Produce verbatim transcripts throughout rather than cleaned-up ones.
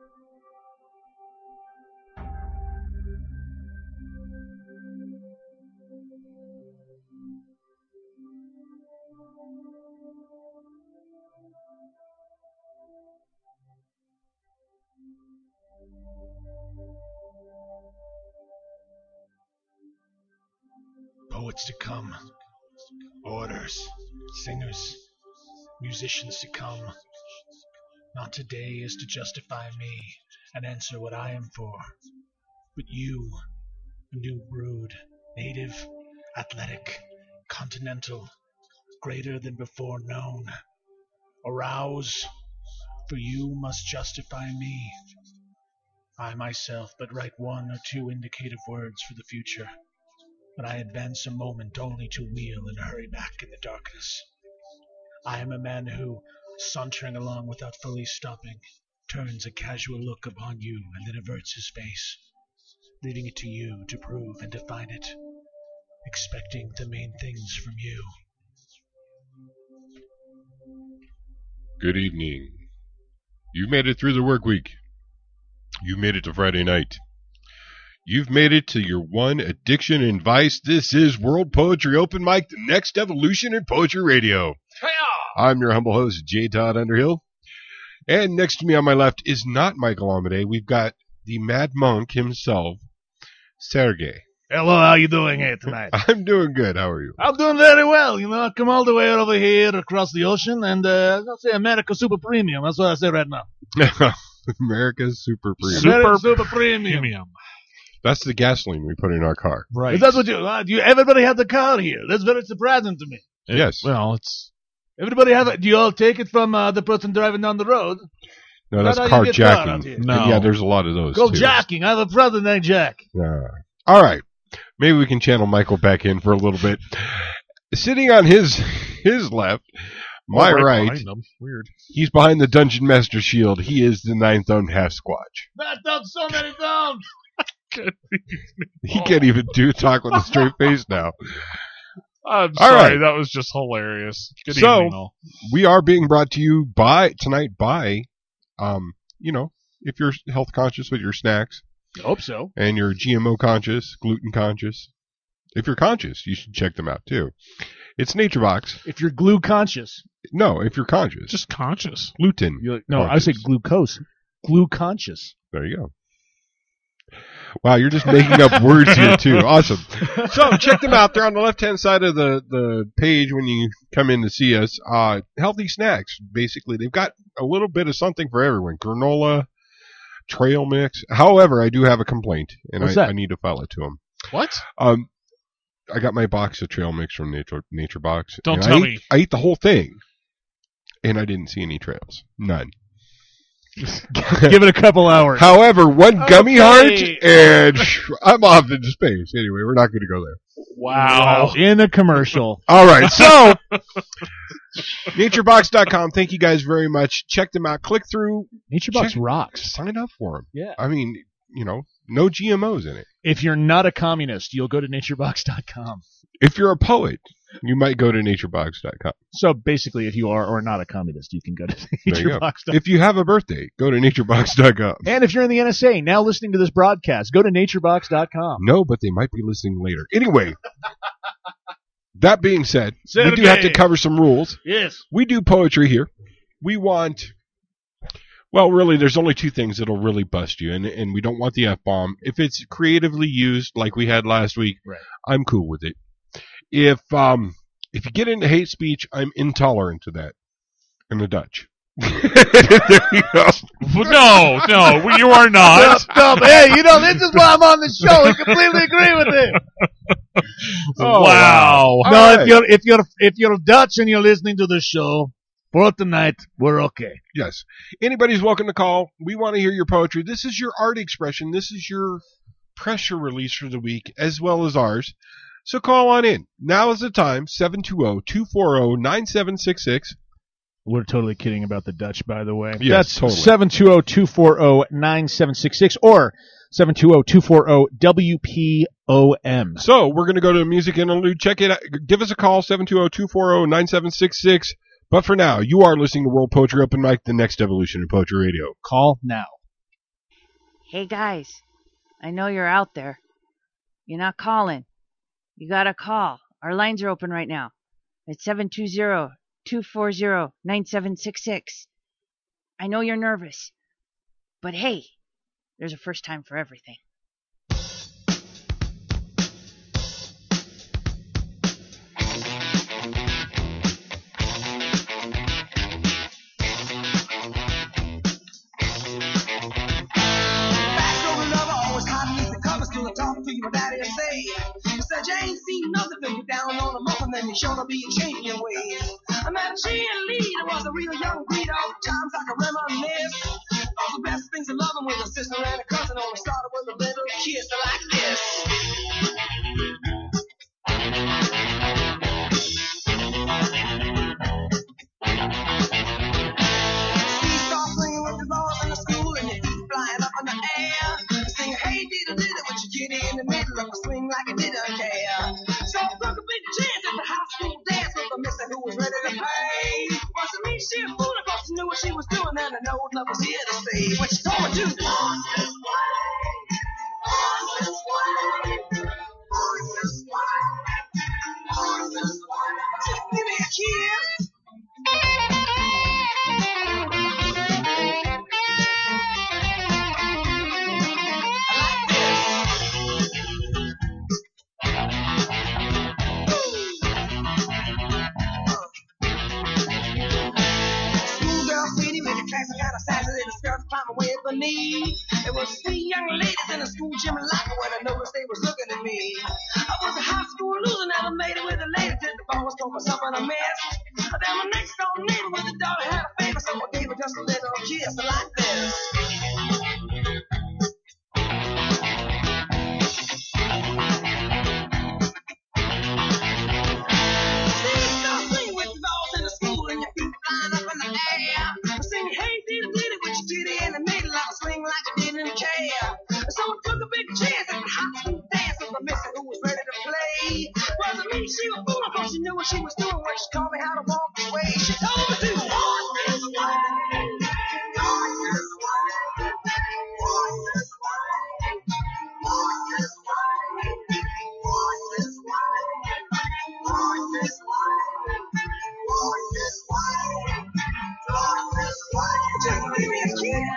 Poets to come, orators, singers, musicians to come. Not today is to justify me and answer what I am for, but you, a new brood, native, athletic, continental, greater than before known. Arouse, for you must justify me. I myself but write one or two indicative words for the future, but I advance a moment only to wheel and hurry back in the darkness. I am a man who, sauntering along without fully stopping, turns a casual look upon you and then averts his face, leaving it to you to prove and define it, expecting the main things from you. Good evening. You've made it through the work week. You've made it to Friday night. You've made it to your one addiction and vice. This is World Poetry Open Mic, the next evolution in poetry radio. Hi-ya! I'm your humble host, J. Todd Underhill. And next to me on my left is not Michael Amade. We've got the Mad Monk himself, Sergey. Hello, how you doing here tonight? I'm doing good. How are you? I'm doing very well. You know, I come all the way over here across the ocean, and uh, I'll say America Super Premium. That's what I say right now. America's Super Premium. Super, Super Premium. Premium. That's the gasoline we put in our car. Right. Is that what you, uh, do you, everybody have the car here? That's very surprising to me. It, yes. Well, it's... Everybody have it. Do you all take it from uh, the person driving down the road? No, that's carjacking. No. Yeah, there's a lot of those, Go too. jacking. I have a brother named Jack. Uh, all right. Maybe we can channel Michael back in for a little bit. Sitting on his his left, my oh, right, right weird. He's behind the Dungeon Master shield. He is the ninth owned half squatch. That done so many times. He can't even do talk with a straight face now. I'm all sorry, right. That was just hilarious. Good so, evening, all. We are being brought to you by tonight by, um, you know, if you're health conscious with your snacks. I hope so. And you're G M O conscious, gluten conscious. If you're conscious, you should check them out too. It's NatureBox. If you're glue conscious. No, if you're conscious. Just conscious. Gluten. You're, no, conscious. I say glucose. Glue conscious. There you go. Wow, you're just making up words here too. Awesome. So check them out. They're on the left-hand side of the, the page when you come in to see us. Uh, healthy snacks, basically. They've got a little bit of something for everyone. Granola, trail mix. However, I do have a complaint, and I, I need to file it to them. What? Um, I got my box of trail mix from Nature NatureBox. Don't tell I me. Ate, I ate the whole thing, and I didn't see any trails. None. Give it a couple hours. However, one okay. gummy heart, and I'm off into space. Anyway, we're not going to go there. Wow. wow. In a commercial. All right, so naturebox dot com. Thank you guys very much. Check them out. Click through. NatureBox check, rocks. Sign up for them. Yeah. I mean, you know, no G M Os in it. If you're not a communist, you'll go to naturebox dot com. If you're a poet, you might go to naturebox dot com. So basically, if you are or not a communist, you can go to naturebox dot com. If you have a birthday, go to naturebox dot com. And if you're in the N S A, now listening to this broadcast, go to naturebox dot com. No, but they might be listening later. Anyway, that being said, Sergey. we do have to cover some rules. Yes. We do poetry here. We want... Well, really, there's only two things that'll really bust you, and and we don't want the F-bomb. If it's creatively used, like we had last week, right. I'm cool with it. If um if you get into hate speech, I'm intolerant to that. In the Dutch. There you go. No, no, you are not. Stop, stop. Hey, you know, this is why I'm on the show. I completely agree with him. Oh, wow. No, right. if you're if you're if you're Dutch and you're listening to the show, for tonight, we're okay. Yes. Anybody's welcome to call. We want to hear your poetry. This is your art expression. This is your pressure release for the week, as well as ours. So call on in. Now is the time, seven two zero, two four zero, nine seven six six. We're totally kidding about the Dutch, by the way. Yes, That's totally. seven two zero, two four zero, nine seven six six or seven two zero, two four zero, W P O M. So we're going to go to a music interlude. Check it out. Give us a call, seven two zero, two four zero, nine seven six six. But for now, you are listening to World Poetry Open Mic, the next evolution of poetry radio. Call now. Hey guys, I know you're out there. You're not calling. You gotta call. Our lines are open right now. It's seven two zero, two four zero, nine seven six six. I know you're nervous, but hey, there's a first time for everything. My daddy say, he said you ain't seen nothing till you down on a muff and then you sure to be a champion way. I met a cheerleader, was a real young breed, all the times I can reminisce. All the best things in loving with a sister and a cousin, only started with a little kiss like this. She starts singing with the boys in the school and your feet flying up in the air. Singing, hey, diddle diddle, with your kitty in the middle of a swing like a didn't care. So I took a big chance at the high school dance with a mister who was ready to pay. Wasn't me, she a fool, of course she knew what she was doing, and I know love was here to stay. When she told me to walk this way, walk this way, walk this way, walk this way. Just give me a kiss. There was three young ladies in a school gym locker when I noticed they was looking at me. I was a high school loser, never made it with a lady till the ball was going for something I missed. Then my next door neighbor with a daughter had a favor, so I gave her just a little kiss like this. She was fool, cause she knew what she was doing when she taught me how to walk away. She told me to walk this way, walk this way, walk this way, walk this way, walk this way, walk this way, walk this way, walk this way. Just give me a kiss.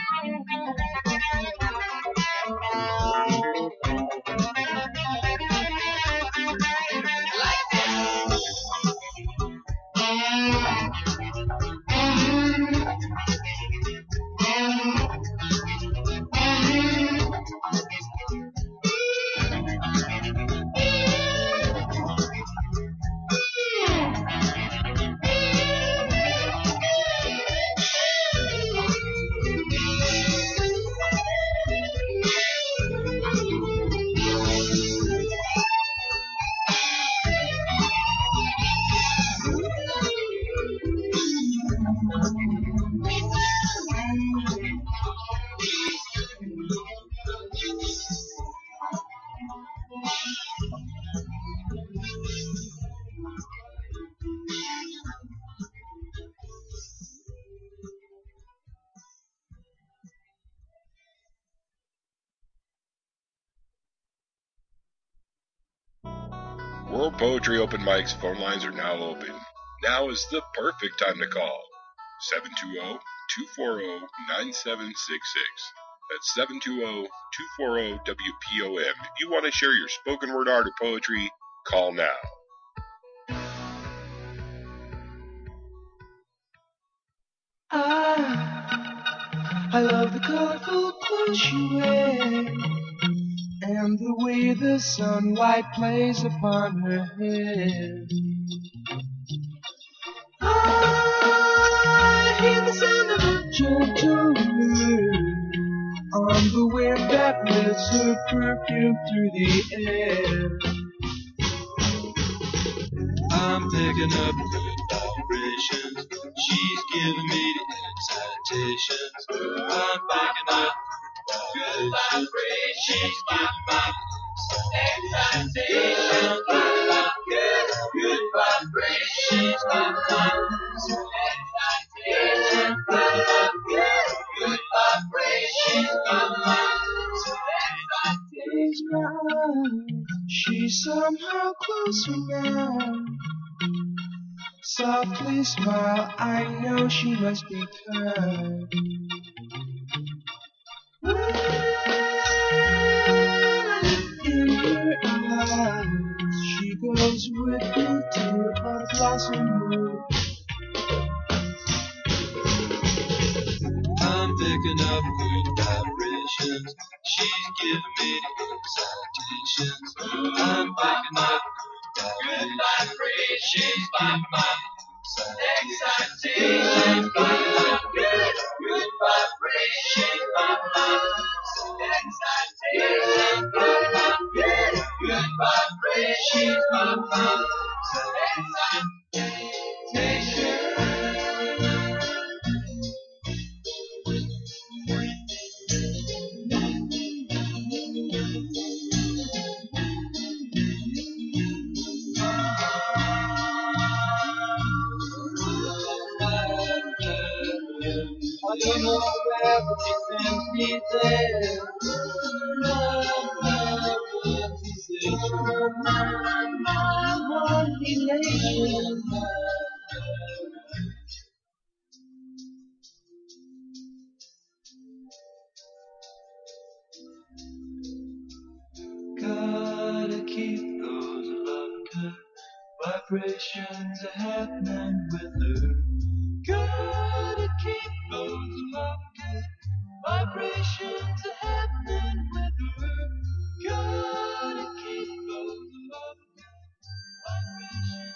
World Poetry Open Mics phone lines are now open. Now is the perfect time to call. seven two zero, two four zero, nine seven six six. That's seven two zero, two four zero, W P O M. If you want to share your spoken word art or poetry, call now. I, I love the colorful clothes you wear and the way the sunlight plays upon her hair. I hear the sound of a gentle wind on the wind that lifts her perfume through the air. I'm picking up good vibrations. She's giving me the excitations. I'm picking up good vibrations. She's giving me excitations. Good, good vibrations. She's giving me excitations. Good, good vibrations. She's giving me somehow closer now. Softly smile, I know she must be kind. In her eyes, she goes with me to a blossom room. I'm picking up good vibrations. She's giving me excitations. I'm picking up good vibrations. She's giving me excitation. Good, good vibrations. Excitation. Good, good vibrations. Excitation. I don't know where, but she sends me there. Love, love, love, she says, my, my, one elation. Gotta keep those love good vibrations happening with her. Gotta keep those love good vibrations happening with her. Gotta keep those love good vibrations.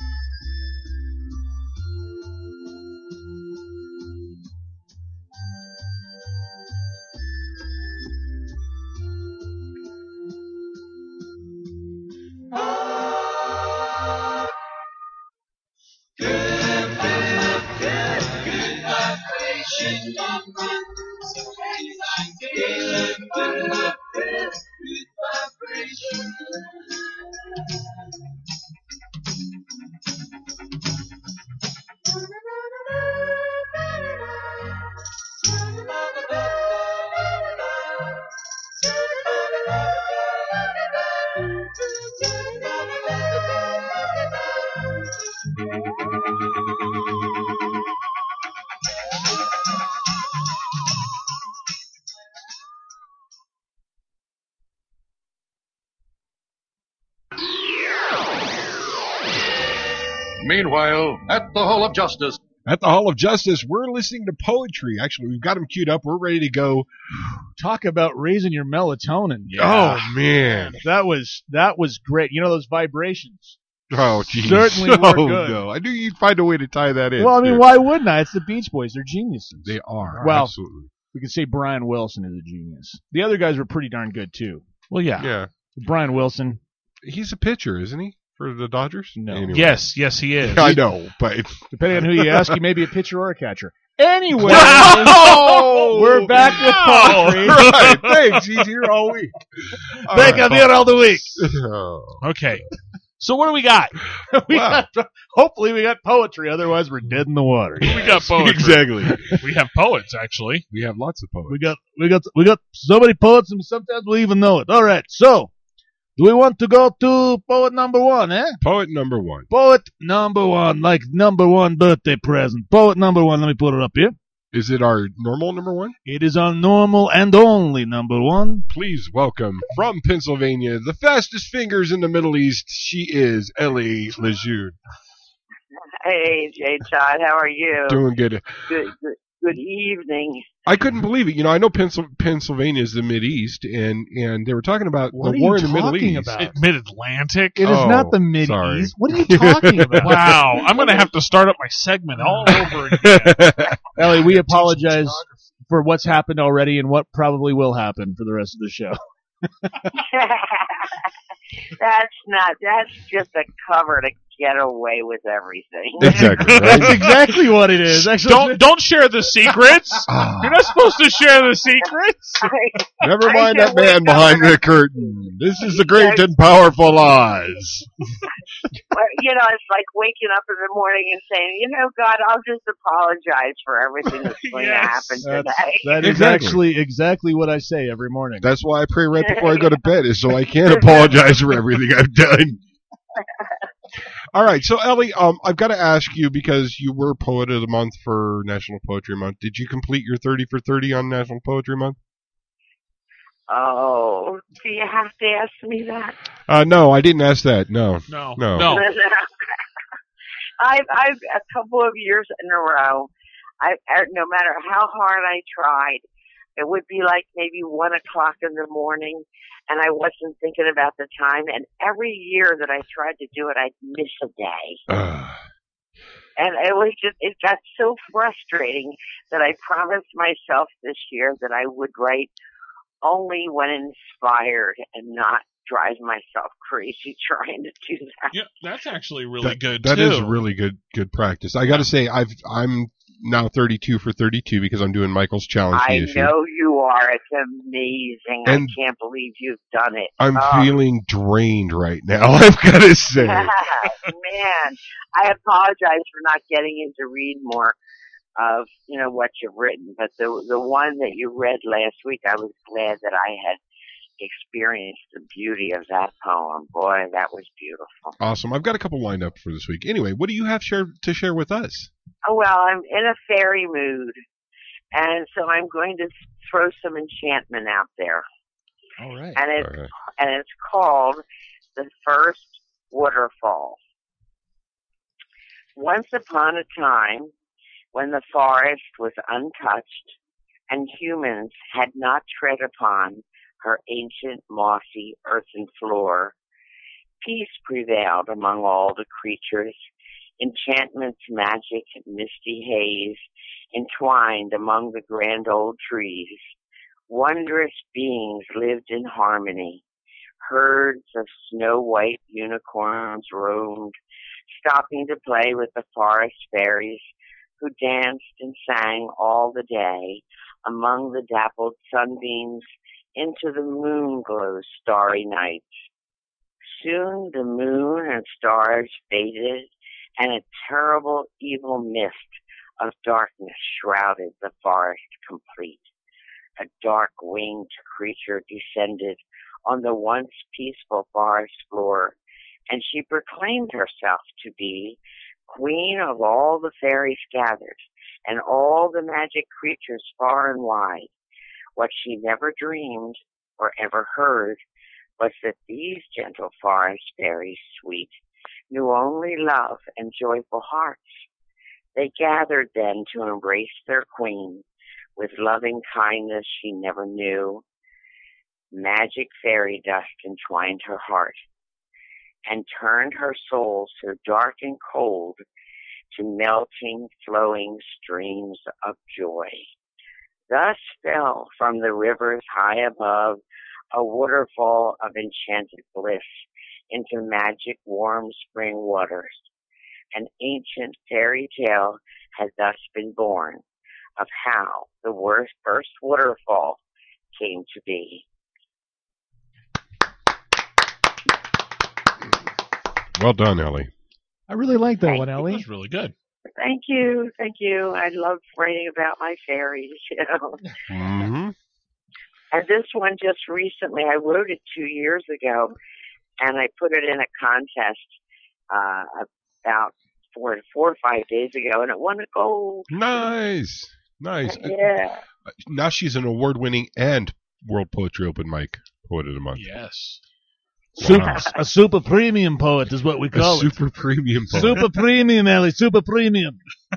Meanwhile, at the Hall of Justice. At the Hall of Justice, we're listening to poetry. Actually, we've got them queued up. We're ready to go. Talk about raising your melatonin. Oh, man. That was that was great. You know those vibrations? Oh, geez. Certainly oh, were good. No. I knew you'd find a way to tie that in. Well, I mean, too. why wouldn't I? It's the Beach Boys. They're geniuses. They are. Well, absolutely. We could say Brian Wilson is a genius. The other guys were pretty darn good, too. Well, yeah. Yeah. Brian Wilson. He's a pitcher, isn't he? For the Dodgers? No. Anyway. Yes, yes, he is. I know, but depending on who you ask, he may be a pitcher or a catcher. Anyway, oh, we're back with poetry. Right, thanks. He's here all week. All Back right. on here all the week. Oh. Okay. So what do we got? we Wow. got, hopefully we got poetry. Otherwise, we're dead in the water. We got poetry. Exactly. We have poets, actually. We have lots of poets. We got we got we got so many poets, and sometimes we even know it. All right, so do we want to go to poet number one, eh? Poet number one. Poet number one, like number one birthday present. Poet number one, let me put it up here. Is it our normal number one? It is our normal and only number one. Please welcome from Pennsylvania, the fastest fingers in the Middle East. She is Ellie Lejeune. Hey, Jay Todd, how are you? Doing good. Good, good, good evening. I couldn't believe it. You know, I know Pensil- Pennsylvania is the Mid-East, and, and they were talking about What the are war you in the Middle talking East. about? Mid-Atlantic? It is Oh, not the Mid sorry. East. What are you talking about? Wow. I'm going to have to start up my segment all over again. Ellie, we apologize for what's happened already and what probably will happen for the rest of the show. That's not, that's just a cover to get away with everything. Exactly. Right? That's exactly what it is. Actually, Don't don't share the secrets. Ah. You're not supposed to share the secrets. I, Never I mind can that man wake behind up- the curtain. This is the great and powerful Oz. Well, you know, it's like waking up in the morning and saying, you know, God, I'll just apologize for everything that's going Yes. to happen That's, today. that is Exactly. actually exactly what I say every morning. That's why I pray right before I go to bed, is so I can't apologize for everything I've done. All right, so Ellie, um, I've got to ask you, because you were Poet of the Month for National Poetry Month. Did you complete your thirty for thirty on National Poetry Month? Oh, do you have to ask me that? Uh, no, I didn't ask that. No, No, no. no. I've, I've a couple of years in a row. I, I no matter how hard I tried, it would be like maybe one o'clock in the morning, and I wasn't thinking about the time. And every year that I tried to do it, I'd miss a day. Uh, And it was just, it got so frustrating that I promised myself this year that I would write only when inspired and not drive myself crazy trying to do that. Yeah, that's actually really that, good That too. is really good. Good practice. I got to say, I've I'm now thirty-two for thirty-two because I'm doing Michael's challenge I issue. know you are. It's amazing. And I can't believe you've done it. I'm Oh. feeling drained right now. I've got to say. Man, I apologize for not getting in to read more of, you know, what you've written, but the the one that you read last week, I was glad that I had experienced the beauty of that poem. Boy, that was beautiful. Awesome. I've got a couple lined up for this week. Anyway, what do you have share, to share with us? Oh, well, I'm in a fairy mood, and so I'm going to throw some enchantment out there. All right. And it's, All right. and it's called The First Waterfall. Once upon a time, when the forest was untouched and humans had not tread upon her ancient mossy earthen floor, peace prevailed among all the creatures, enchantment's magic misty haze entwined among the grand old trees. Wondrous beings lived in harmony. Herds of snow-white unicorns roamed, stopping to play with the forest fairies, who danced and sang all the day among the dappled sunbeams into the moon-glow's starry nights. Soon the moon and stars faded, and a terrible evil mist of darkness shrouded the forest complete. A dark-winged creature descended on the once peaceful forest floor, and she proclaimed herself to be queen of all the fairies gathered, and all the magic creatures far and wide. What she never dreamed or ever heard was that these gentle forest fairies sweet knew only love and joyful hearts. They gathered then to embrace their queen with loving kindness she never knew. Magic fairy dust entwined her heart and turned her soul so dark and cold to melting, flowing streams of joy. Thus fell from the rivers high above a waterfall of enchanted bliss into magic warm spring waters. An ancient fairy tale has thus been born of how the worst first waterfall came to be. Well done, Ellie. I really like that Thank one, you. That Ellie. was really good. Thank you, thank you. I love writing about my fairies, you know. Mm-hmm. And this one just recently, I wrote it two years ago, and I put it in a contest uh, about four, four or five days ago, and it won a gold. Nice. Nice. Yeah. Now she's an award-winning and World Poetry Open Mic Poet of the Month. Yes. Super, Wow. a super premium poet is what we A call it. super premium poet. Super premium, Ellie. Super premium.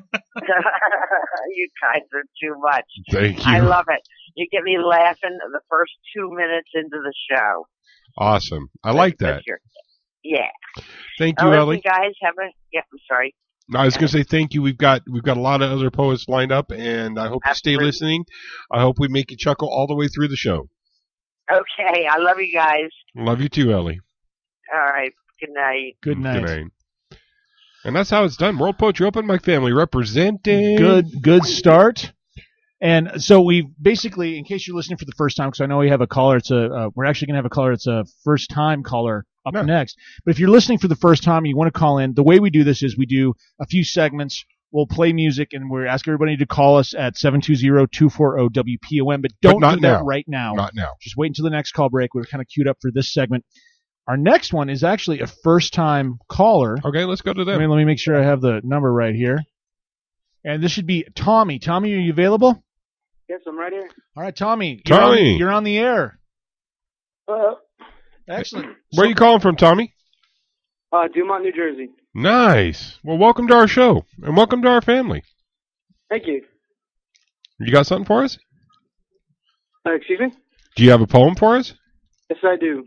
You guys are too much. Thank you. I love it. You get me laughing the first two minutes into the show. Awesome. I like that. Yeah. Thank you, Now, listen, Ellie. guys, have a, yeah, I'm sorry. No, I was going to say thank you. We've got we've got a lot of other poets lined up, and I hope you stay Absolutely. listening. I hope we make you chuckle all the way through the show. Okay, I love you guys. Love you too, Ellie. All right, good night. Good night. Good night. And that's how it's done. World Poetry Open Mic family representing. Good, good start. And so we basically, in case you're listening for the first time, because I know we have a caller, it's a uh, we're actually going to have a caller. It's a first time caller up No. next. But if you're listening for the first time, and you want to call in. The way we do this is we do a few segments. We'll play music, and we ask everybody to call us at seven two zero, two four zero, W P O M. But don't not do that now. right now. Not now. Just wait until the next call break. We're kind of queued up for this segment. Our next one is actually a first time caller. Okay, let's go to I them. mean, let me make sure I have the number right here. And this should be Tommy. Tommy, are you available? Yes, I'm right here. All right, Tommy. You're Tommy. on, you're on the air. Uh, Excellent. Where are you calling from, Tommy? uh, Dumont, New Jersey. Nice. Well, welcome to our show, and welcome to our family. Thank you. You got something for us? Uh, excuse me? Do you have a poem for us? Yes, I do.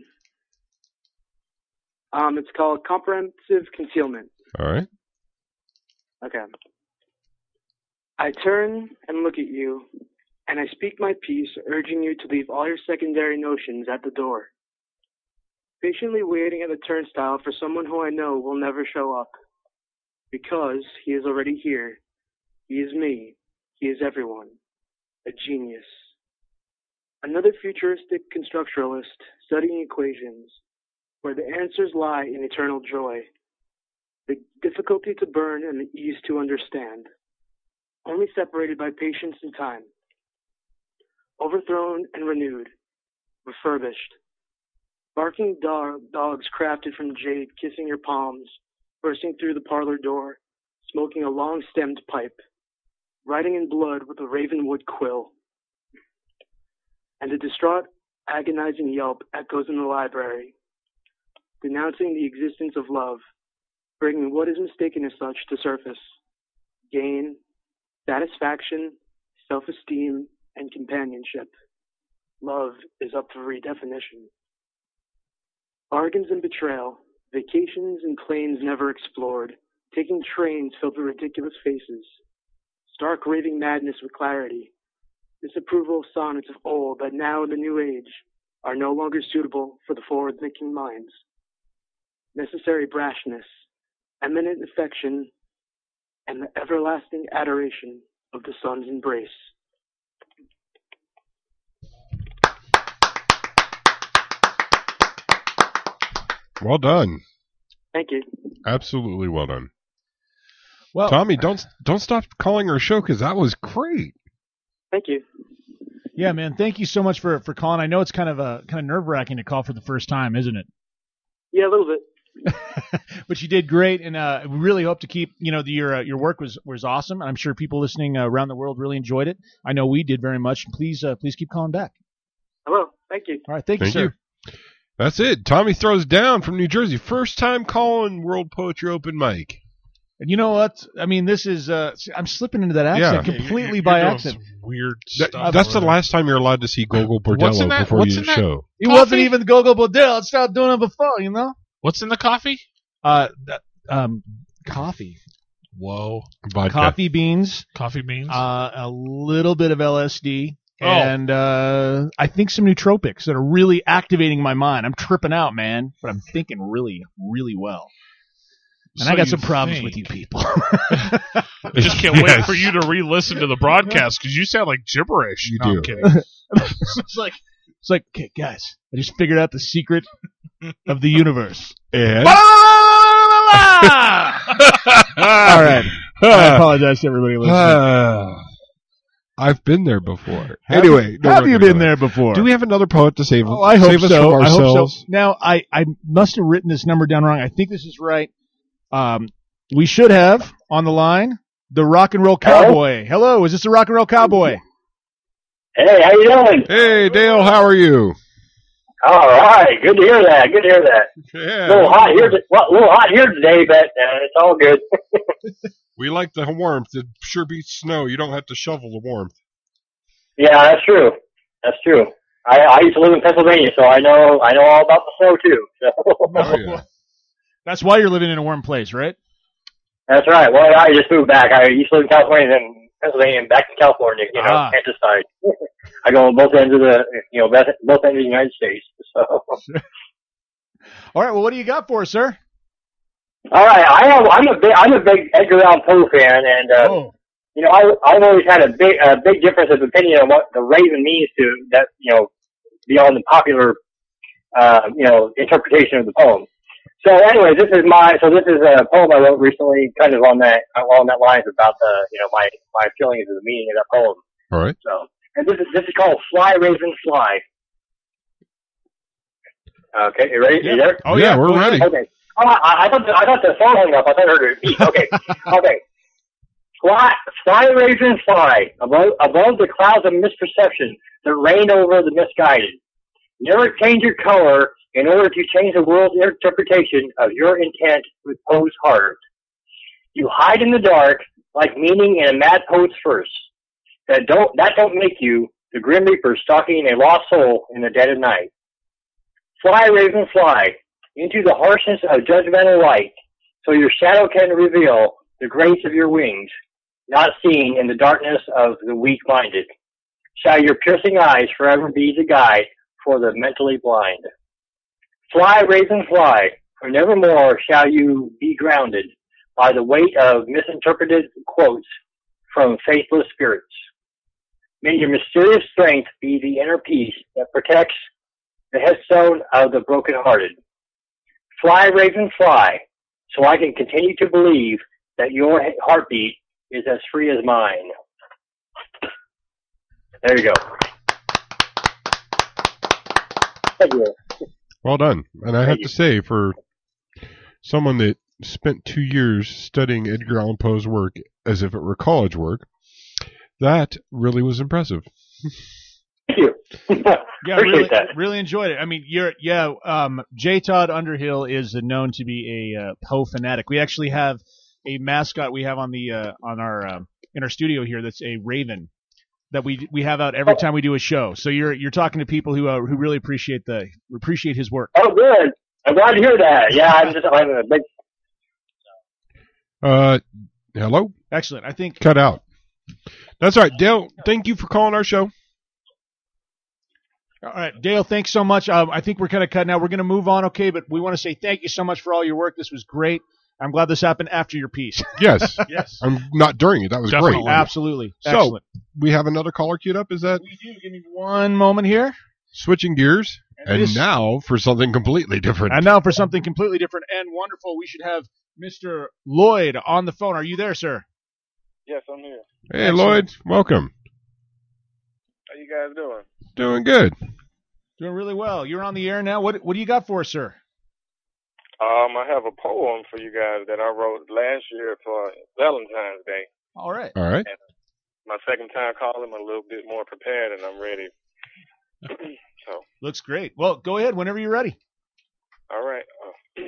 Um, it's called Comprehensive Concealment. All right. Okay. I turn and look at you, and I speak my piece, urging you to leave all your secondary notions at the door. Patiently waiting at the turnstile for someone who I know will never show up. Because he is already here. He is me. He is everyone. A genius. Another futuristic constructuralist studying equations, where the answers lie in eternal joy. The difficulty to burn and the ease to understand. Only separated by patience and time. Overthrown and renewed. Refurbished. Barking dog, dogs crafted from jade kissing your palms, bursting through the parlor door, smoking a long-stemmed pipe, writing in blood with a ravenwood quill. And a distraught, agonizing yelp echoes in the library, denouncing the existence of love, bringing what is mistaken as such to surface. Gain, satisfaction, self-esteem, and companionship. Love is up for redefinition. Bargains and betrayal, vacations and planes never explored, taking trains filled with ridiculous faces, stark raving madness with clarity, disapproval of sonnets of old that now in the new age are no longer suitable for the forward-thinking minds, necessary brashness, eminent affection, and the everlasting adoration of the sun's embrace. Well done. Thank you. Absolutely well done. Well, Tommy, don't don't stop calling our show because that was great. Thank you. yeah, man. Thank you so much for, for calling. I know it's kind of a kind of nerve wracking to call for the first time, isn't it? Yeah, a little bit. But you did great, and uh, we really hope to keep. You know, the, your uh, your work was was awesome. I'm sure people listening uh, around the world really enjoyed it. I know we did very much. Please, uh, please keep calling back. I will. Thank you. All right, thank, Thank you, sir. you. That's it. Tommy Throws Down from New Jersey. First time calling World Poetry Open Mic. And you know what? I mean, this is uh, I'm slipping into that accent Yeah. completely You're by doing accident. some weird That- stuff. that's the over last time you're allowed to see Gogol What's in Bordello that- before what's you in that? show. He Coffee? wasn't even Gogo Bodell. I started doing it before, you know. there. What's in the coffee? Uh, th- um, coffee, Whoa. Vodka. coffee beans, Coffee beans? uh, a little bit of L S D, Oh. and uh, I think some nootropics that are really activating my mind. I'm tripping out, man, but I'm thinking really, really well. And So I got you some problems think. with you people. I just can't Yes. wait for you to re-listen to the broadcast because you sound like gibberish. You no, do. I'm kidding. it's like, it's like, okay, guys, I just figured out the secret of the universe. And All right, I apologize to everybody listening. Uh, I've been there before. Have anyway, you, no have more you than been that. there before? Do we have another poet to save, Oh, I hope save us so. from I hope ourselves? so. Now, I, I must have written this number down wrong. I think this is right. Um, we should have on the line the rock and roll cowboy. Hello, is this the rock and roll cowboy? Hey, how you doing? Hey, Dale, how are you? All right, good to hear that. Good to hear that. Yeah. A little hot here, well, a little hot here today, but uh, it's all good. We like the warmth. It sure beats snow. You don't have to shovel the warmth. Yeah, that's true. That's true. I, I used to live in Pennsylvania, so I know I know all about the snow too. So. Oh, yeah. That's why you're living in a warm place, right? That's right. Well, I just moved back. I used to live in California, then Pennsylvania, and back to California. You know, Ah. Kansas side. I go on both ends of the, you know, both both ends of the United States. So. All right, well, what do you got for us, sir? All right, I am. I'm a big. I'm a big Edgar Allan Poe fan, and uh, Oh, you know, I I've always had a big a big difference of opinion on what the Raven means to that. You know, beyond the popular uh, you know interpretation of the poem. So, anyway, this is my. So this is a poem I wrote recently, kind of on that along that lines about the you know my my feelings of the meaning of that poem. All right. So, and this is this is called Fly Raven Fly. Okay, you ready? yeah. You there? Oh, Yeah, yeah. we're go ahead. ready. Okay. Oh, I, I thought the, I thought the phone hung up. I thought I heard it beep. Okay. Okay. Fly, fly, raven, fly above above the clouds of misperception that reign over the misguided. Never change your color in order to change the world's interpretation of your intent with Poe's heart. You hide in the dark like meaning in a mad poet's verse. That don't that don't make you the grim reaper stalking a lost soul in the dead of night. Fly, raven, fly into the harshness of judgmental light, so your shadow can reveal the grace of your wings, not seen in the darkness of the weak-minded. Shall your piercing eyes forever be the guide for the mentally blind? Fly, raven, fly, for nevermore shall you be grounded by the weight of misinterpreted quotes from faithless spirits. May your mysterious strength be the inner peace that protects the headstone of the brokenhearted. Fly, raven, fly, so I can continue to believe that your heartbeat is as free as mine. There you go. Thank you. Well done. And I Thank have you. to say, for someone that spent two years studying Edgar Allan Poe's work as if it were college work, that really was impressive. Thank you. Yeah, Appreciate really, that. really enjoyed it. I mean, you're yeah. Um, J. Todd Underhill is known to be a uh, Poe fanatic. We actually have a mascot we have on the uh, on our um in our studio here. That's a raven that we we have out every time we do a show. So you're you're talking to people who uh, who really appreciate the appreciate his work. Oh, good. I'm glad to hear that. Yeah, I'm just I'm a big. Uh, hello? Excellent. I think Cut out. That's all right. Dale, thank you for calling our show. All right, Dale, thanks so much. Um, I think we're kind of cutting out. We're going to move on, okay? But we want to say thank you so much for all your work. This was great. I'm glad this happened after your piece. Yes. Yes. I'm not during it. That was Definitely. great. Absolutely. So, Excellent. we have another caller queued up. Is that We do. Give me one moment here. switching gears? And And this- now for something completely different. And now for something completely different and wonderful, we should have Mister Lloyd on the phone. Are you there, sir? Yes, I'm here. Hey, Lloyd. Welcome. How you guys doing? Doing good. Doing really well. You're on the air now. What What do you got for us, sir? Um, I have a poem for you guys that I wrote last year for Valentine's Day. All right. All right. My second time calling, I'm a little bit more prepared, and I'm ready. So, Looks great. Well, go ahead whenever you're ready. all right. Uh,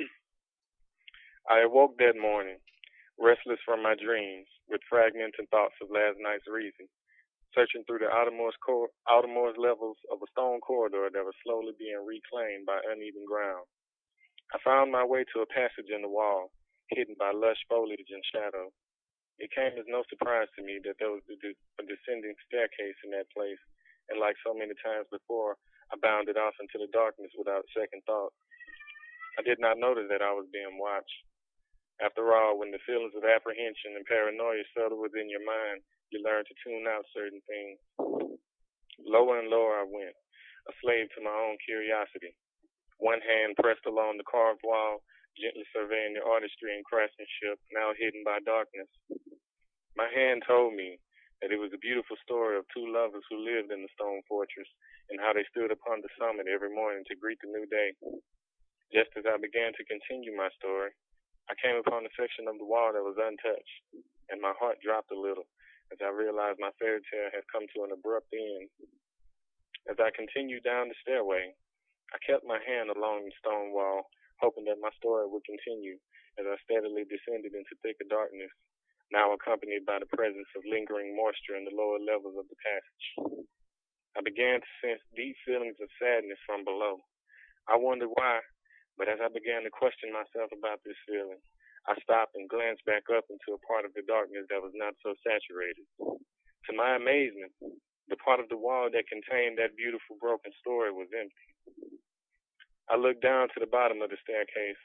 I awoke that morning, restless from my dreams, with fragmented thoughts of last night's reason, searching through the outermost, cor- outermost levels of a stone corridor that was slowly being reclaimed by uneven ground. I found my way to a passage in the wall, hidden by lush foliage and shadow. It came as no surprise to me that there was a, de- a descending staircase in that place, and like so many times before, I bounded off into the darkness without a second thought. I did not notice that I was being watched. After all, when the feelings of apprehension and paranoia settle within your mind, you learn to tune out certain things. Lower and lower I went, a slave to my own curiosity. One hand pressed along the carved wall, gently surveying the artistry and craftsmanship now hidden by darkness. My hand told me that it was a beautiful story of two lovers who lived in the stone fortress and how they stood upon the summit every morning to greet the new day. Just as I began to continue my story, I came upon a section of the wall that was untouched, and my heart dropped a little as I realized my fairy tale had come to an abrupt end. As I continued down the stairway, I kept my hand along the stone wall, hoping that my story would continue as I steadily descended into thicker darkness, now accompanied by the presence of lingering moisture in the lower levels of the passage. I began to sense deep feelings of sadness from below. I wondered why, but as I began to question myself about this feeling, I stopped and glanced back up into a part of the darkness that was not so saturated. To my amazement, the part of the wall that contained that beautiful broken story was empty. I looked down to the bottom of the staircase,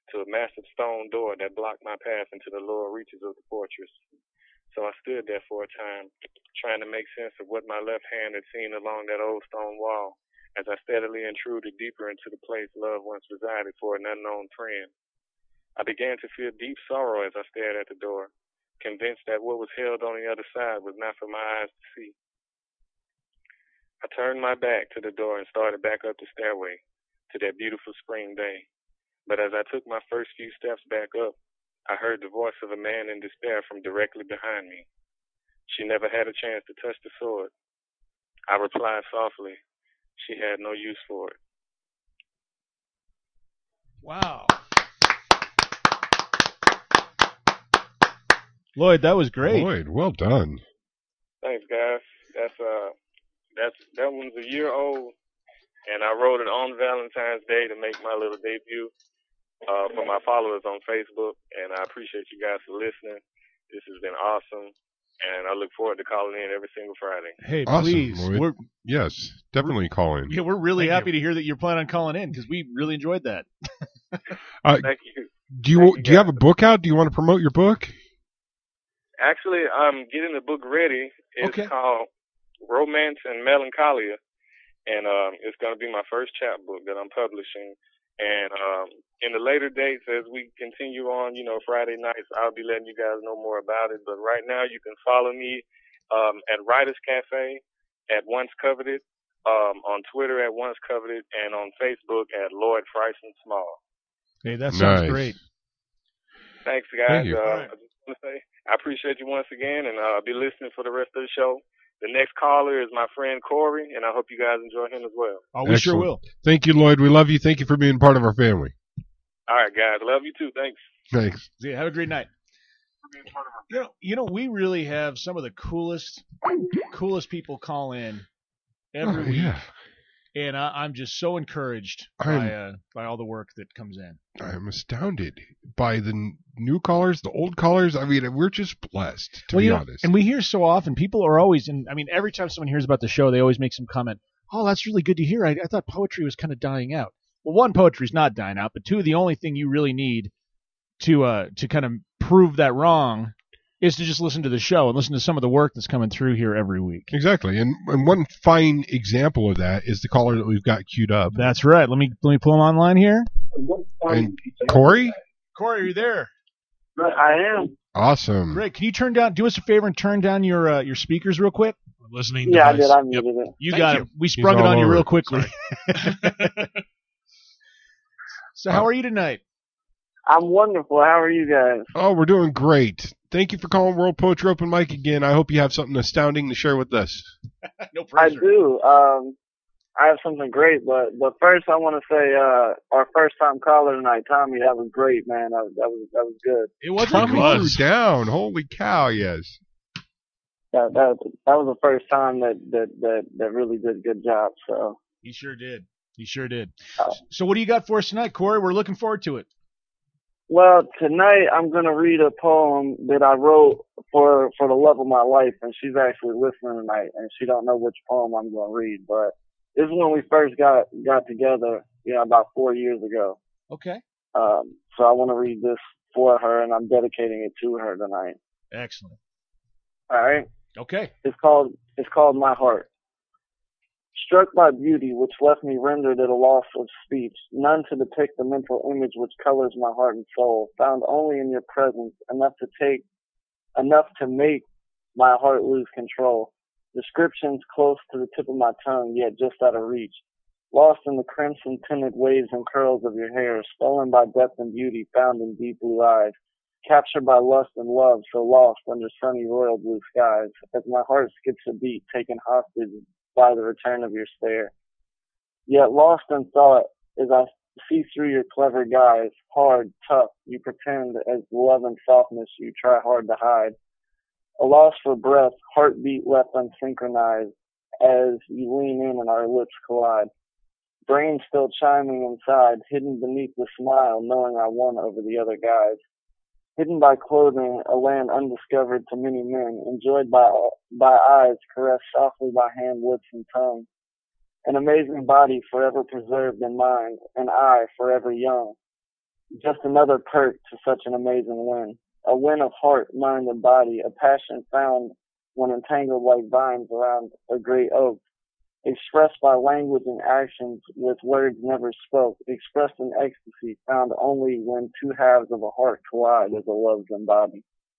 to a massive stone door that blocked my path into the lower reaches of the fortress. So I stood there for a time, trying to make sense of what my left hand had seen along that old stone wall as I steadily intruded deeper into the place love once resided for an unknown friend. I began to feel deep sorrow as I stared at the door, convinced that what was held on the other side was not for my eyes to see. I turned my back to the door and started back up the stairway to that beautiful spring day. But as I took my first few steps back up, I heard the voice of a man in despair from directly behind me. She never had a chance to touch the sword. I replied softly, she had no use for it. Wow. Lloyd, that was great. Lloyd, well done. Thanks, guys. That's uh, that's that one's a year old, and I wrote it on Valentine's Day to make my little debut uh, for my followers on Facebook, and I appreciate you guys for listening. This has been awesome, and I look forward to calling in every single Friday. Hey, Awesome, please. Lloyd. We're, Yes, definitely call in. yeah, we're really Thank happy to hear that you're planning on calling in because we really enjoyed that. Uh, Thank you. do you Thank you, do you have guys. a book out? Do you want to promote your book? Actually, I'm getting the book ready. It's Okay. called Romance and Melancholia, and um, it's going to be my first chapbook that I'm publishing. And um, in the later dates, as we continue on, you know, Friday nights, I'll be letting you guys know more about it. But right now, you can follow me um, at Writers Cafe, at Once Coveted, um, on Twitter at Once Coveted, and on Facebook at Lloyd Fryson Small. Hey, that sounds Nice. great. Thanks, guys. Thank you. Uh, I just want to say I appreciate you once again, and uh, I'll be listening for the rest of the show. The next caller is my friend Corey, and I hope you guys enjoy him as well. Oh, we sure Excellent. will. Thank you, Lloyd. We love you. Thank you for being part of our family. All right, guys. Love you too. Thanks. Thanks. See you. Have a great night. You know, you know, we really have some of the coolest, coolest people call in every Oh, week, yeah. and I, I'm just so encouraged I'm- by uh, by all the work that comes in. I'm astounded by the n- new callers, the old callers. I mean, we're just blessed, to well, be you know, honest. and we hear so often people are always, and I mean, every time someone hears about the show, they always make some comment. Oh, that's really good to hear. I, I thought poetry was kind of dying out. Well, one, poetry's not dying out, but two, the only thing you really need to uh to kind of prove that wrong is to just listen to the show and listen to some of the work that's coming through here every week. Exactly. And, and one fine example of that is the caller that we've got queued up. That's right. Let me let me pull him online here. And Corey? Corey, are you there? I am. Awesome. Great. Can you turn down? Do us a favor and turn down your uh, your speakers real quick. Listening Yeah, I device. did. I Yep. muted it. You Thank got you. it. We sprung He's it all on you over real it. quickly. So how are you tonight? I'm wonderful. How are you guys? Oh, we're doing great. Thank you for calling World Poetry Open Mic again. I hope you have something astounding to share with us. No I pressure. do. Um, I have something great, but but first I want to say uh, our first time caller tonight, Tommy. That was great, man. That was that was that was good. It wasn't Tommy good. threw down. Holy cow, yes. That that that was the first time that that that, that really did a good job. So He sure did. He sure did. Uh, So what do you got for us tonight, Corey? We're looking forward to it. well, tonight I'm gonna read a poem that I wrote for for the love of my life, and she's actually listening tonight, and she don't know which poem I'm gonna read, but this is when we first got got together, you know, about four years ago. Okay. Um, so I want to read this for her, and I'm dedicating it to her tonight. Excellent. All right. Okay. It's called It's called My Heart. Struck by beauty which left me rendered at a loss of speech, none to depict the mental image which colors my heart and soul, found only in your presence, enough to take, enough to make my heart lose control. Descriptions close to the tip of my tongue, yet just out of reach. Lost in the crimson tinted waves and curls of your hair, stolen by depth and beauty found in deep blue eyes, captured by lust and love, so lost under sunny royal blue skies, as my heart skips a beat, taken hostage by the return of your stare. Yet lost in thought, as I see through your clever guise, hard, tough, you pretend as love and softness you try hard to hide. A loss for breath, heartbeat left unsynchronized, as you lean in and our lips collide. Brain still chiming inside, hidden beneath the smile, knowing I won over the other guys. Hidden by clothing, a land undiscovered to many men, enjoyed by by eyes, caressed softly by hand, lips, and tongue. An amazing body forever preserved in mind, an eye forever young. just another perk to such an amazing win. A win of heart, mind, and body, a passion found when entangled like vines around a great oak, expressed by language and actions with words never spoke, expressed in ecstasy found only when two halves of a heart collide as a love's embodied.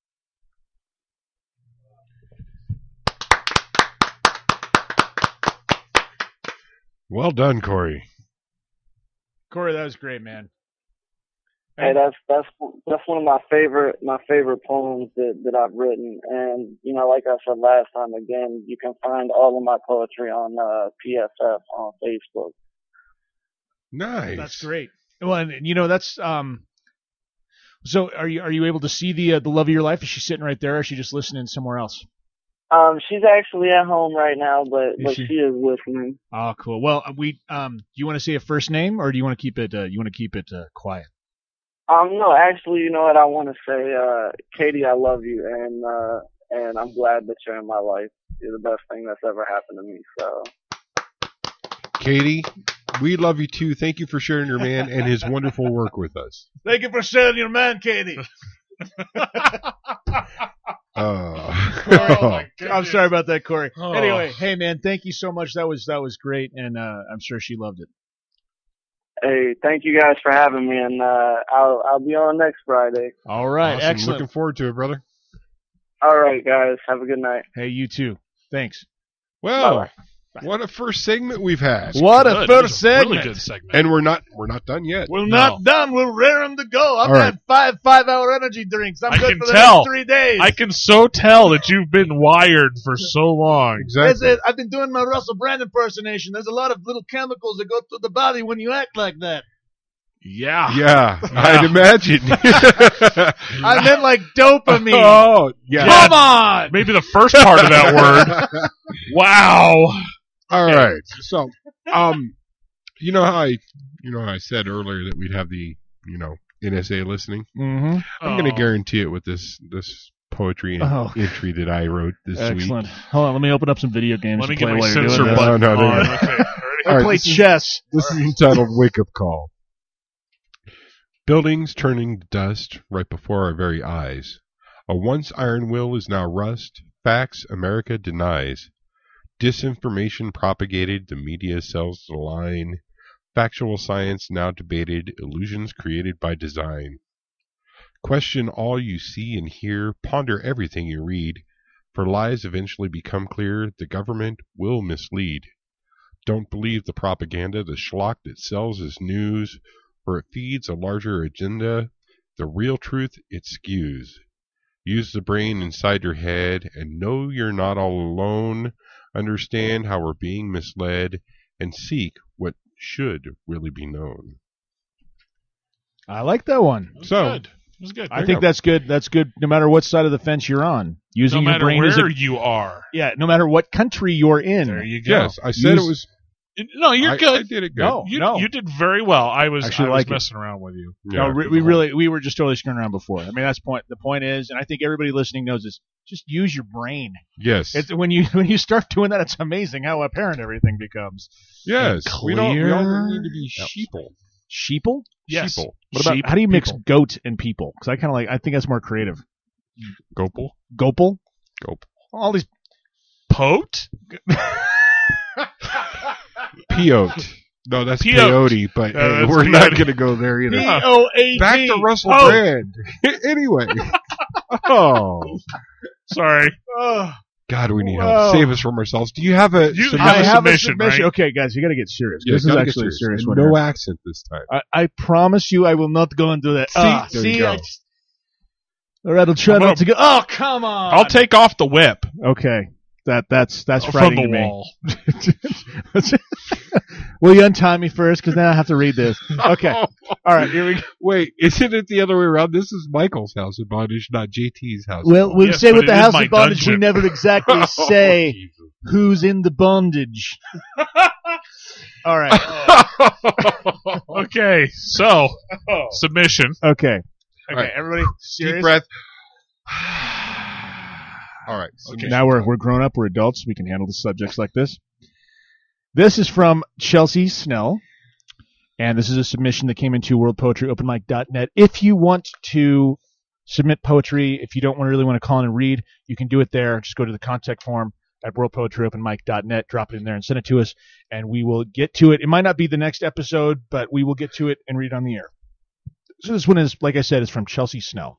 Well done, Corey. Corey, that was great, man. Hey, that's that's that's one of my favorite my favorite poems that that I've written, and you know, like I said last time, again, you can find all of my poetry on uh, P S F on Facebook. Nice. That's great. Well, and you know, that's um. So, are you are you able to see the uh, the love of your life? Is she sitting right there, or is she just listening somewhere else? Um, she's actually at home right now, but Is but she? she is listening. Oh, cool. Well, we um. Do you want to say a first name, or do you want to keep it? Uh, you want to keep it uh, quiet? Um, no, actually, you know what? I want to say, uh, Katie, I love you, and uh, and I'm glad that you're in my life. You're the best thing that's ever happened to me. So, Katie, we love you too. Thank you for sharing your man and his wonderful work with us. Thank you for sharing your man, Katie. Uh, Oh, I'm sorry about that, Corey. Oh. Anyway, hey man, thank you so much. That was that was great, and uh, I'm sure she loved it. hey, thank you guys for having me, and uh, I'll I'll be on next Friday. All right, awesome. excellent. Looking forward to it, brother. All right, guys, have a good night. Hey, you too. Thanks. Well, Bye-bye. what a first segment we've had. What a Good. first It was a segment. Really good segment. And we're not we're not done yet. We're No. not done. We're raring to go. I've All had five five-hour energy drinks. I'm I good can for the tell. next three days. I can so tell that you've been wired for so long. That's Exactly. it. I've been doing my Russell Brand impersonation. There's a lot of little chemicals that go through the body when you act like that. Yeah. Yeah, I'd imagine. I meant like dopamine. Oh, yeah. Come on. Maybe the first part of that word. Wow. All right. So, um, you know how I, you know how I said earlier that we'd have the, you know, N S A listening. Mm-hmm. I'm going Oh. to guarantee it with this this poetry and Oh. entry that I wrote this Excellent. week. Hold on. Let me open up some video games. Let me to get play my while you're doing censor this. button No, no, there you on. go. Okay, ready? I All right, play this is- chess. This is entitled Wake Up Call. Buildings turning to dust right before our very eyes. A once iron will is now rust. Facts America denies. Disinformation propagated, the media sells the line. Factual science now debated, illusions created by design. Question all you see and hear, ponder everything you read, for lies eventually become clear, the government will mislead. Don't believe the propaganda, the schlock that sells as news, for it feeds a larger agenda. The real truth it skews. Use the brain inside your head and know you're not all alone. Understand how we're being misled and seek what should really be known. I like that one. It was So- good. It was good. I think that's good. That's good no matter what side of the fence you're on. Using no your matter brain where as a, you are. yeah, no matter what country you're in. There you go. Yes, I said Use- it was. No, you're I, good. I did it good. No. You, you did very well. I was, Actually I was like it. messing around with you. No, re- we really we were just totally screwing around before. I mean, that's point. The point is, and I think everybody listening knows this. Just use your brain. Yes. It's when you when you start doing that, it's amazing how apparent everything becomes. Yes. We don't. We all Clear- need to be sheeple. Sheeple? Yes. Sheeple. What about Sheep how do you mix people. goat and people? Because I kind of like. I think that's more creative. Gopal. Gopal. Gopal. All these. Pote? Peyote. No, that's Peyote. peyote, but No, hey, that's we're not peyote. going to go there either. P O A T. Back to Russell Oh. Brand. Anyway. Oh. Sorry. Oh. God, we need Whoa. help. Save us from ourselves. Do you have a You submission? have I a have submission, a submission. right? Okay, guys, you got to get serious. Yeah, this is gotta get actually a serious And one. no here. accent this time. I, I promise you, I will not go into that. See? Ah, There you see, go. I just, all right, I'll try I'm not gonna- to go. Oh, come on! I'll take off the whip Okay, that that's that's from frightening the to me. wall. Will you untie me first? Because then I have to read this. Okay, all right, here we go. Wait, isn't it the other way around? This is Michael's house of bondage, not J T's house. of Well, bondage. we'll Yes, say but with it the is house my of bondage, we dungeon. never exactly Oh, say Jesus. who's in the bondage. All right. Okay, so submission. Okay. Okay. All right. Everybody, Deep serious? breath. All right. Okay. Now we're we're grown up. We're adults. We can handle the subjects like this. This is from Chelsea Snell. And this is a submission that came into world poetry open mic dot net. If you want to submit poetry, if you don't want, really want to call in and read, you can do it there. Just go to the contact form at world poetry open mic dot net, drop it in there and send it to us, and we will get to it. It might not be the next episode, but we will get to it and read it on the air. So this one is, like I said, is from Chelsea Snell.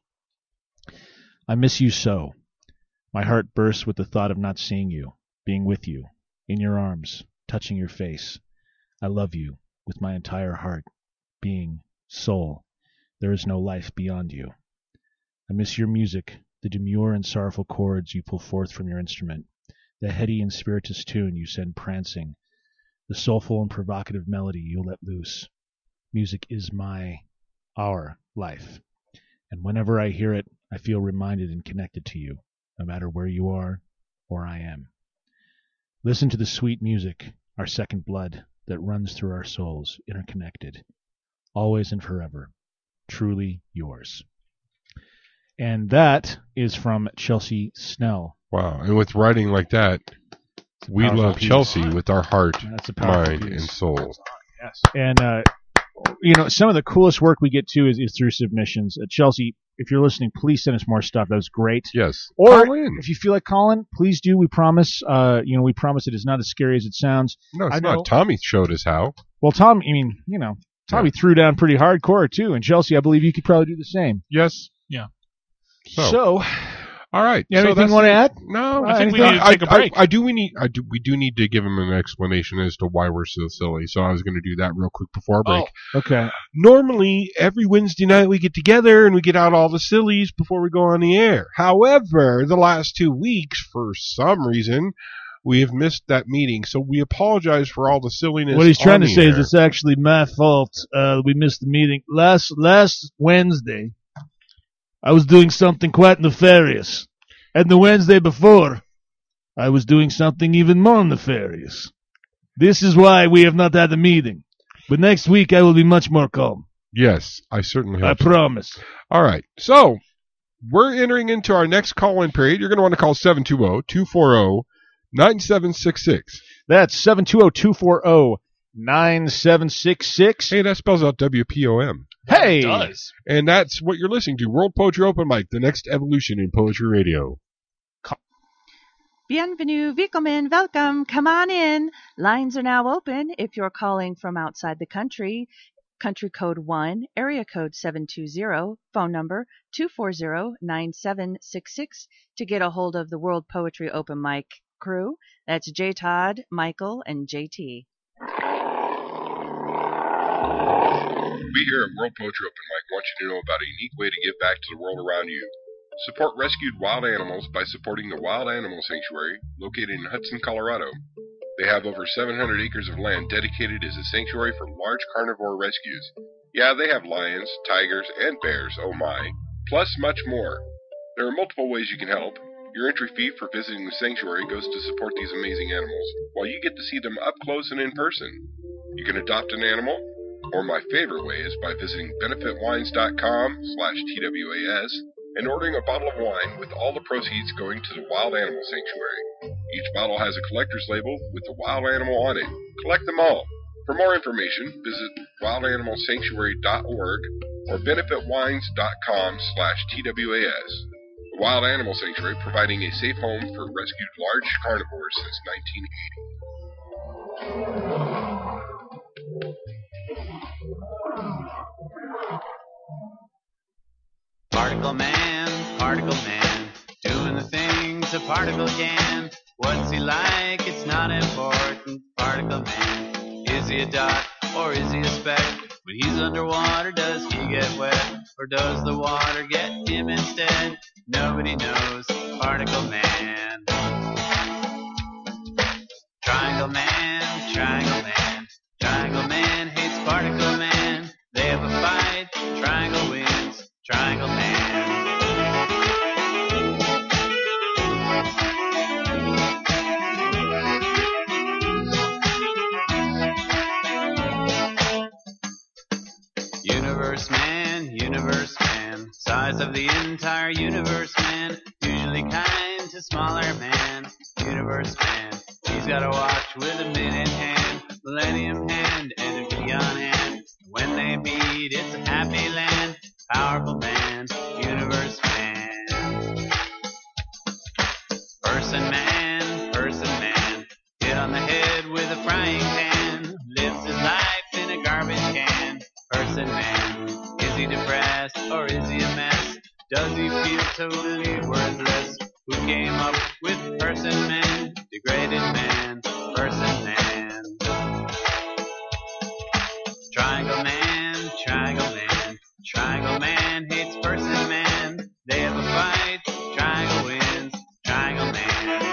I miss you so. My heart bursts with the thought of not seeing you, being with you, in your arms, touching your face. I love you with my entire heart, being, soul. There is no life beyond you. I miss your music, the demure and sorrowful chords you pull forth from your instrument, the heady and spirituous tune you send prancing, the soulful and provocative melody you let loose. Music is my, our life, and whenever I hear it, I feel reminded and connected to you, no matter where you are or I am. Listen to the sweet music, our second blood, that runs through our souls, interconnected, always and forever. Truly yours. And that is from Chelsea Snell. Wow. And with writing like that, we Powerful love piece. Chelsea with our heart, That's a powerful mind, piece. and soul. Yes. And, uh, you know, some of the coolest work we get to is, is through submissions. Uh, Chelsea, if you're listening, please send us more stuff. That was great. Yes. Or Call in. if you feel like calling, please do. We promise. Uh, you know, we promise it is not as scary as it sounds. No, it's I know- not. Tommy showed us how. Well, Tom, I mean, you know, Tommy threw down pretty hardcore too, and Chelsea, I believe you could probably do the same. Yes. Yeah. So, So, all right. you have so anything that's you want to it. add? No, I think we no, need to I, take a I- break. I, do. We need. I do. We do need to give him an explanation as to why we're so silly. So I was going to do that real quick before our break. Oh, okay. Normally, every Wednesday night we get together and we get out all the sillies before we go on the air. However, the last two weeks, for some reason, we have missed that meeting. So we apologize for all the silliness. What he's trying on to the say is air. it's actually my fault. Uh, we missed the meeting last last Wednesday. I was doing something quite nefarious, and the Wednesday before, I was doing something even more nefarious. This is why we have not had the meeting. But next week I will be much more calm. Yes, I certainly I hope so. promise. All right. So we're entering into our next call-in period. You're going to want to call seven two zero, two four zero, nine seven six six. That's seven two zero, two four zero, nine seven six six. Hey, that spells out W P O M. Hey! It does. And that's what you're listening to. World Poetry Open Mic, the next evolution in poetry radio. Bienvenue, willkommen, welcome, come on in. Lines are now open if you're calling from outside the country. Country code one, area code seven two zero, phone number two four zero, nine seven six six to get a hold of the World Poetry Open Mic crew. That's J. Todd, Michael, and J T. We here at World Poetry Open Mic want you to know about a unique way to give back to the world around you. Support rescued wild animals by supporting the Wild Animal Sanctuary located in Hudson, Colorado. They have over seven hundred acres of land dedicated as a sanctuary for large carnivore rescues. Yeah, they have lions, tigers, and bears, oh my, plus much more. There are multiple ways you can help. Your entry fee for visiting the sanctuary goes to support these amazing animals, while you get to see them up close and in person. You can adopt an animal, or my favorite way is by visiting benefit wines dot com slash T W A S and ordering a bottle of wine with all the proceeds going to the Wild Animal Sanctuary. Each bottle has a collector's label with the wild animal on it. Collect them all. For more information, visit wild animal sanctuary dot org or benefit wines dot com slash T W A S. The Wild Animal Sanctuary providing a safe home for rescued large carnivores since nineteen eighty. Particle man, particle man, doing the things a particle can. What's he like? It's not important. Particle man, is he a dot or is he a speck? When he's underwater, does he get wet or does the water get him instead? Nobody knows. Particle man. Triangle man, triangle man, triangle man hates particle man. They have a fight, triangle wins. Triangle Man. Universe Man, Universe Man, size of the entire universe man, usually kind to smaller man. Universe Man, he's got a watch with a minute hand, millennium hand, and a bee on hand. street, it's a happy land. Powerful man, universe man. Person man, person man, hit on the head with a frying pan. Lives his life in a garbage can. Person man, is he depressed or is he a mess? Does he feel totally worthless? Who came up with person man? Degraded man, person man. Triangle man, triangle man, triangle man hates person man. They have a fight, triangle wins, triangle man.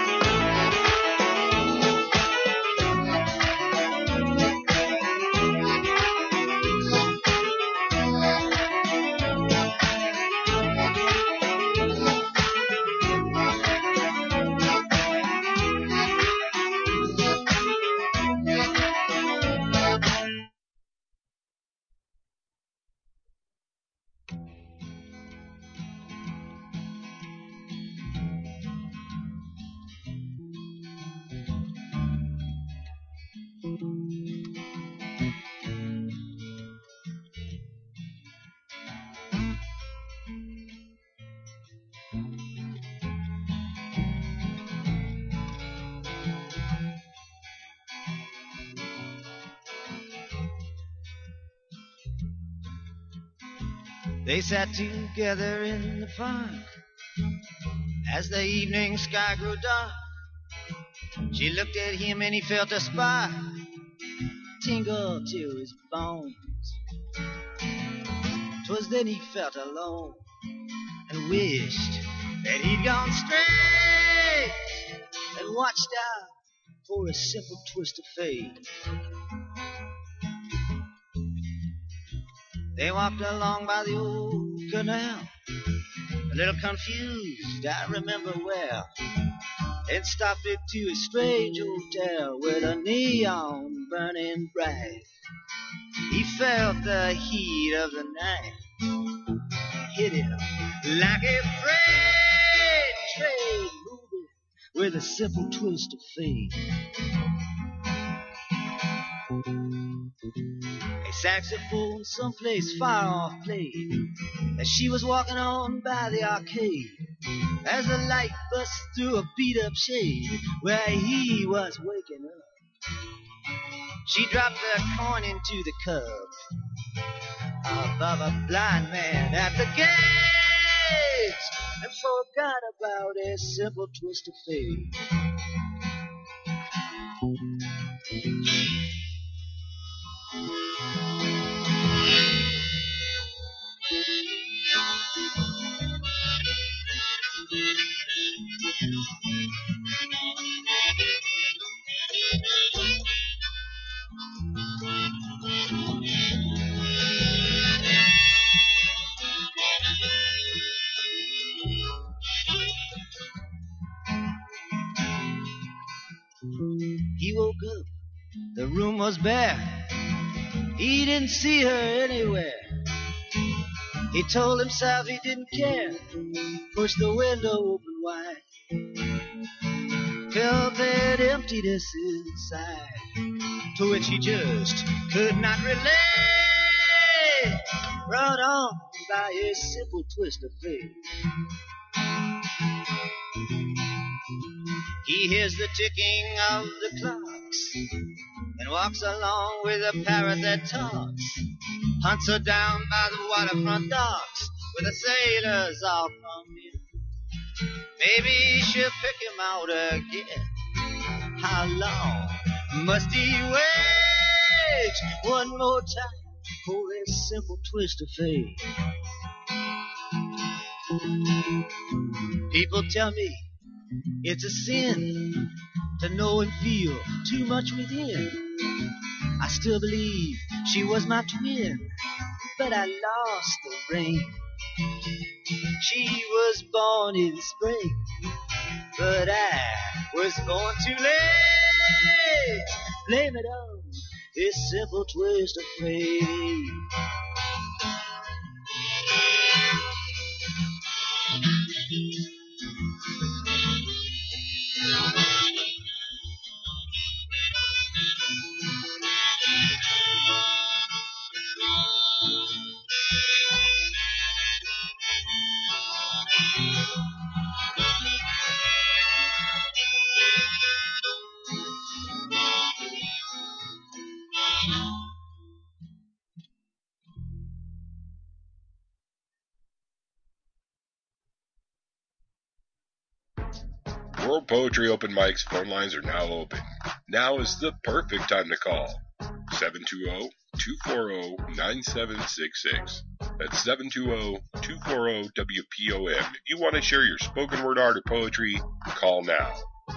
They sat together in the park as the evening sky grew dark. She looked at him and he felt a spark tingle to his bones. 'Twas then he felt alone and wished that he'd gone straight and watched out for a simple twist of fate. They walked along by the old canal, a little confused, I remember well, and stopped into a strange hotel with a neon burning bright. He felt the heat of the night hit him like a freight train moving with a simple twist of fate. A saxophone someplace far off played as she was walking on by the arcade, as the light bust through a beat-up shade where he was waking up. She dropped the coin into the cup above a blind man at the gate and forgot about a simple twist of fate. He woke up, the room was bare. He didn't see her anywhere. He told himself he didn't care, pushed the window open wide, felt that emptiness inside, to which he just could not relate, brought on by a simple twist of fate. He hears the ticking of the clocks and walks along with a parrot that talks, hunts her down by the waterfront docks where the sailors all come in. Maybe she'll pick him out again. How long must he wait? One more time for a simple twist of fate. People tell me it's a sin to know and feel too much within. I still believe she was my twin, but I lost the ring. She was born in spring, but I was born too late. Blame it on this simple twist of fate. World Poetry Open Mics phone lines are now open. Now is the perfect time to call. seven two zero, two four zero, nine seven six six. That's seven two zero, two four zero, W P O M. If you want to share your spoken word art or poetry, call now.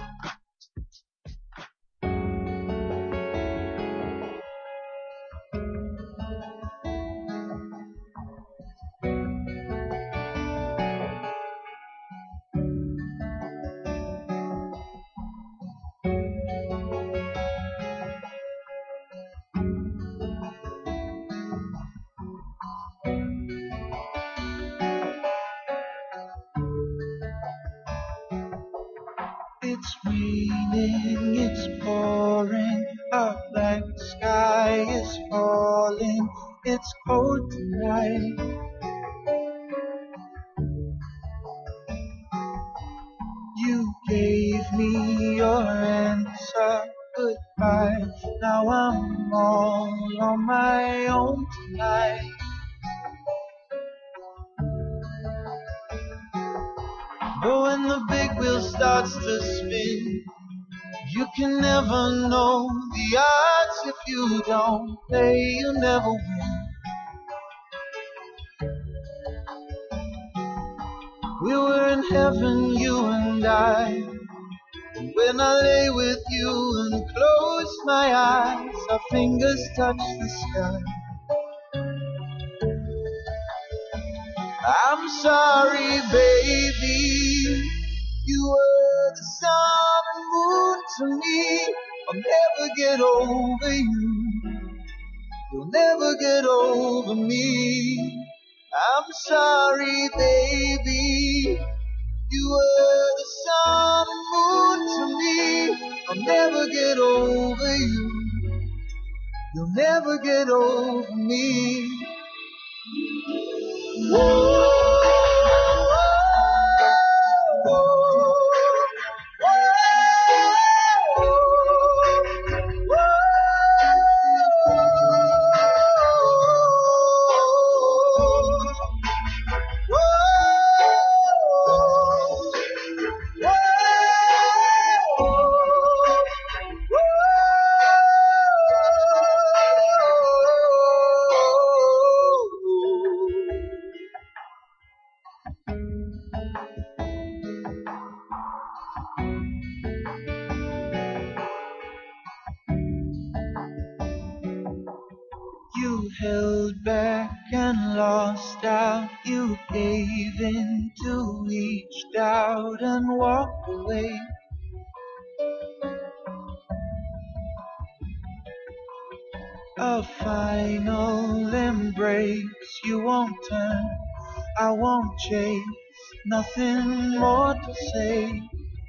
It's raining, it's pouring, a black sky is falling, it's cold tonight. You gave me your answer, goodbye, now I'm all on my own tonight. But when the big wheel starts to spin, you can never know the odds. If you don't play, you never win. We were in heaven, you and I, and when I lay with you and close my eyes, our fingers touch the sky. I'm sorry, baby, you were the sun and moon to me. I'll never get over you, you'll never get over me. I'm sorry, baby, you were the sun and moon to me. I'll never get over you, you'll never get over me. Whoa. You held back and lost out, you gave in to each doubt and walked away. A final embrace, you won't turn, I won't chase, nothing more to say.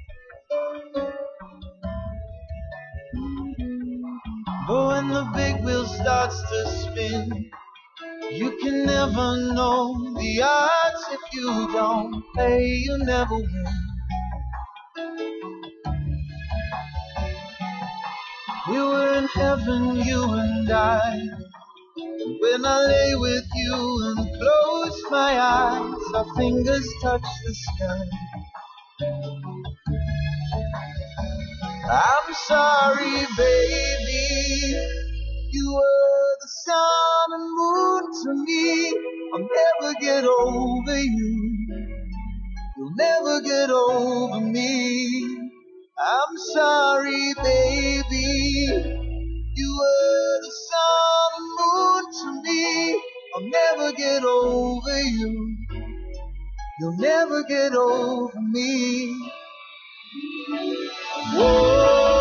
But when the big wheel starts to spin, you can never know the odds. If you don't play, you never win. We were in heaven, you and I, and when I lay with you and close my eyes, our fingers touch the sky. I'm sorry, baby, you were the sun and moon to me. I'll never get over you, you'll never get over me. I'm sorry, baby, you were the sun and moon to me. I'll never get over you, you'll never get over me. Whoa.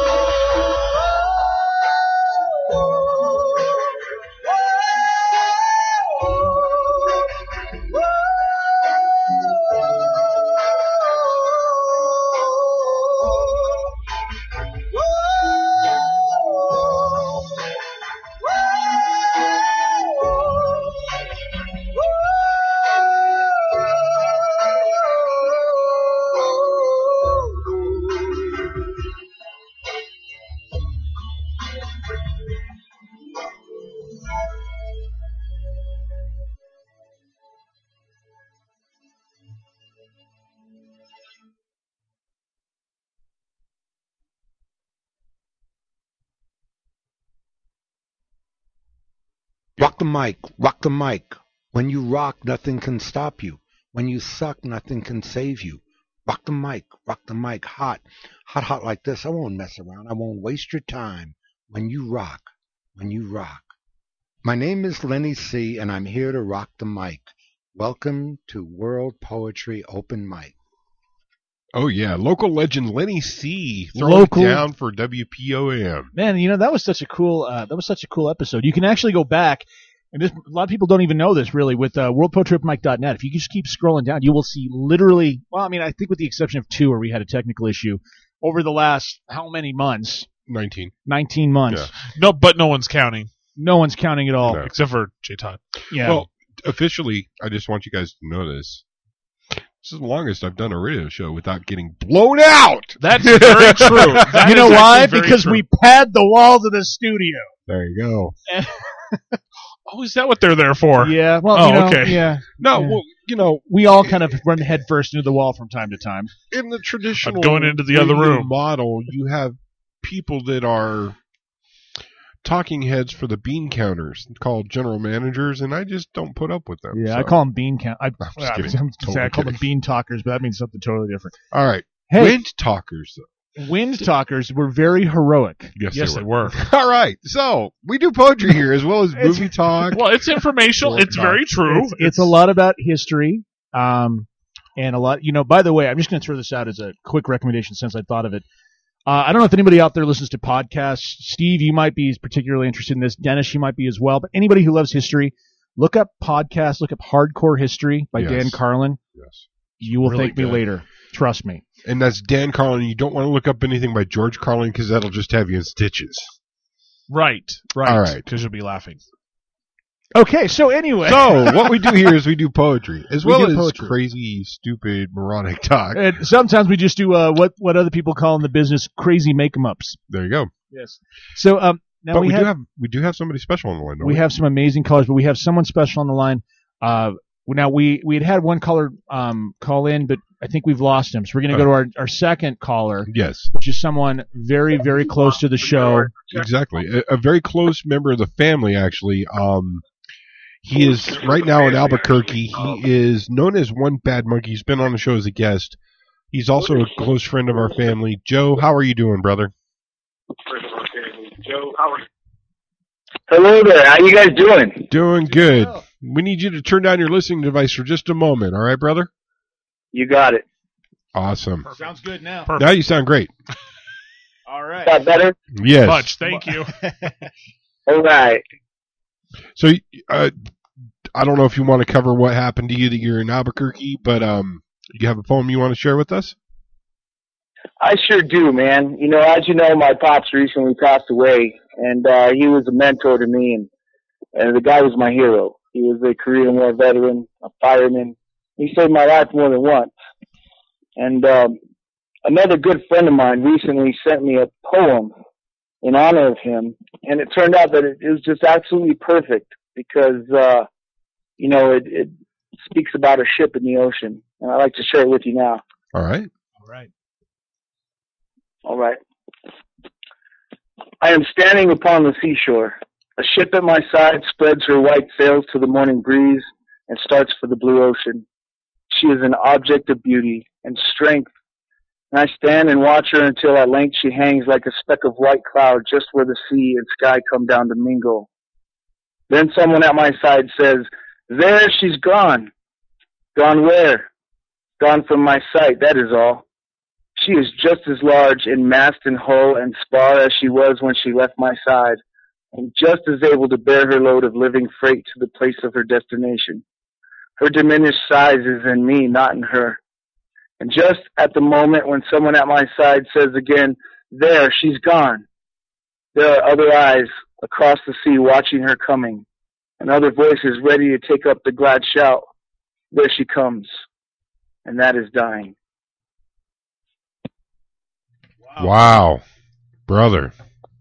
the mic, rock the mic. When you rock, nothing can stop you. When you suck, nothing can save you. Rock the mic, rock the mic, hot, hot, hot like this. I won't mess around. I won't waste your time. When you rock, when you rock. My name is Lenny C., and I'm here to rock the mic. Welcome to World Poetry Open Mic. Oh, yeah. Local legend Lenny C. throwing Local- it down for W P O M. Man, you know that was such a cool uh, that was such a cool episode. You can actually go back, and this, a lot of people don't even know this really with uh, world poetry open mic dot net. If you just keep scrolling down, you will see literally. Well, I mean, I think with the exception of two where we had a technical issue over the last how many months? Nineteen. Nineteen months. Yeah. No, but no one's counting. No one's counting at all, No. except for J Todd. Yeah. Well, officially, I just want you guys to know this. This is the longest I've done a radio show without getting blown out. That's very true. That you know is why? actually very Because true. we pad the walls of the studio. There you go. Oh, is that what they're there for? Yeah. Well, Oh, you know, okay. yeah. No, yeah. well, you know, we all kind of run head first into the wall from time to time. in the traditional I'm going into the other radio room. model, you have people that are talking heads for the bean counters called general managers, and I just don't put up with them. Yeah, so. I call them bean count. I, just I, kidding. was gonna say Totally I call them kidding. bean talkers, but that means something totally different. All right. Hey. Wind talkers, though. Wind talkers were very heroic. Yes, Yes, they they were. were. All right. So, we do poetry here as well as It's- movie talk. Well, it's informational. Short It's talk. very true. It's, it's a lot about history, um, and a lot. You know, by the way, I'm just going to throw this out as a quick recommendation since I thought of it. Uh, I don't know if anybody out there listens to podcasts. Steve, you might be particularly interested in this. Dennis, you might be as well. But anybody who loves history, look up podcasts. Look up Hardcore History by Yes. Dan Carlin. Yes. You will Really thank me good. later. Trust me. And that's Dan Carlin. You don't want to look up anything by George Carlin because that'll just have you in stitches. Right. Right. All right. Because you'll be laughing. Okay, so anyway. So, what we do here is we do poetry as We well do as poetry. crazy, stupid, moronic talk. And sometimes we just do uh, what what other people call in the business crazy make 'em ups. There you go. Yes. So um, now but we, we, have, do have we do have somebody special on the line. Don't we have some amazing callers, but we have someone special on the line. Uh, now we we had had one caller um call in, but I think we've lost him. So we're going to go to our, our second caller, Yes, which is someone very very close to the show. exactly. A, a very close member of the family, actually. Um, he is right now in Albuquerque. He is known as One Bad Monkey. He's been on the show as a guest. He's also a close friend of our family. Joe, how are you doing, brother? Joe, how are you? Hello there. How you guys doing? Doing good. We need you to turn down your listening device for just a moment. All right, brother? You got it. Awesome. Sounds good now. Now you sound great. All right. Got better? Yes. Much. Thank you. All right. So, uh, I don't know if you want to cover what happened to you that you're in Albuquerque, but um, you have a poem you want to share with us? I sure do, man. You know, as you know, my pops recently passed away, and uh, he was a mentor to me, and, and the guy was my hero. He was a Korean War veteran, a fireman. He saved my life more than once. And um, another good friend of mine recently sent me a poem in honor of him, and it turned out that it, it was just absolutely perfect because, uh, you know, it, it speaks about a ship in the ocean, and I'd like to share it with you now. All right. All right. All right. I am standing upon the seashore. A ship at my side spreads her white sails to the morning breeze and starts for the blue ocean. She is an object of beauty and strength, and I stand and watch her until at length she hangs like a speck of white cloud just where the sea and sky come down to mingle. Then someone at my side says, "There, she's gone." Gone where? Gone from my sight, that is all. She is just as large in mast and hull and spar as she was when she left my side, and just as able to bear her load of living freight to the place of her destination. Her diminished size is in me, not in her. And just at the moment when someone at my side says again, "There, she's gone," there are other eyes across the sea watching her coming, and other voices ready to take up the glad shout, "There she comes," and that is dying. Wow. Brother.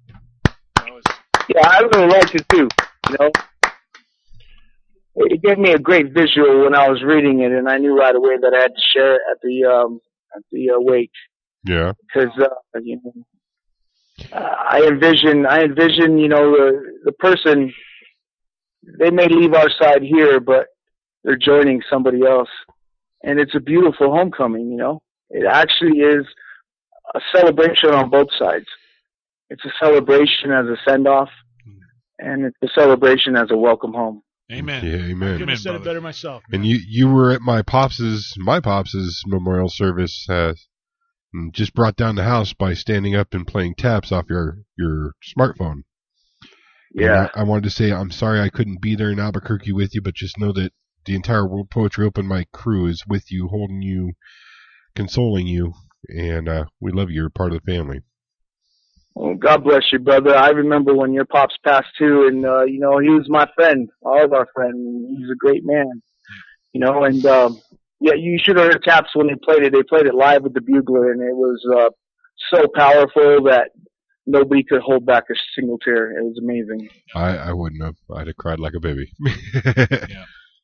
Yeah, I really liked it too. You know, it gave me a great visual when I was reading it, and I knew right away that I had to share it at the um, at the uh, wake Yeah. because uh, you know, uh, I envision I envision you know the the person they may leave our side here, but they're joining somebody else. And it's a beautiful homecoming, you know. It actually is a celebration on both sides. It's a celebration as a send-off, and it's a celebration as a welcome home. Amen. Yeah, amen. I couldn't have said it better myself. And you, you were at my pops's my pops's memorial service. Uh, and just brought down the house by standing up and playing taps off your your smartphone. Yeah. I, I wanted to say I'm sorry I couldn't be there in Albuquerque with you, but just know that the entire World Poetry Open Mic crew is with you, holding you, consoling you, and uh, we love you. You're part of the family. Well, God bless you, brother. I remember when your pops passed too, and uh, you know, he was my friend, all of our friend. He's a great man, you know. And um, yeah, you should have heard taps when they played it. They played it live with the bugler, and it was uh, so powerful that nobody could hold back a single tear. It was amazing. I, I wouldn't have. I'd have cried like a baby. Yeah.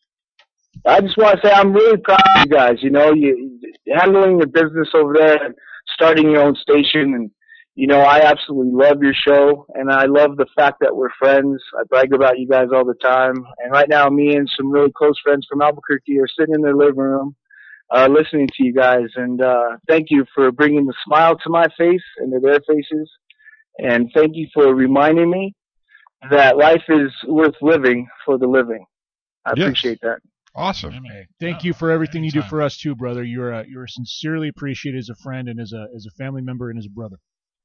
I just want to say I'm really proud of you guys. You know, you handling your business over there and starting your own station, and you know, I absolutely love your show, and I love the fact that we're friends. I brag about you guys all the time. And right now, me and some really close friends from Albuquerque are sitting in their living room, uh, listening to you guys. And uh, thank you for bringing the smile to my face and to their faces. And thank you for reminding me that life is worth living for the living. I Yes. appreciate that. Awesome. Hey, thank you for everything you do for us too, brother. You're uh, you're sincerely appreciated as a friend and as a as a family member and as a brother.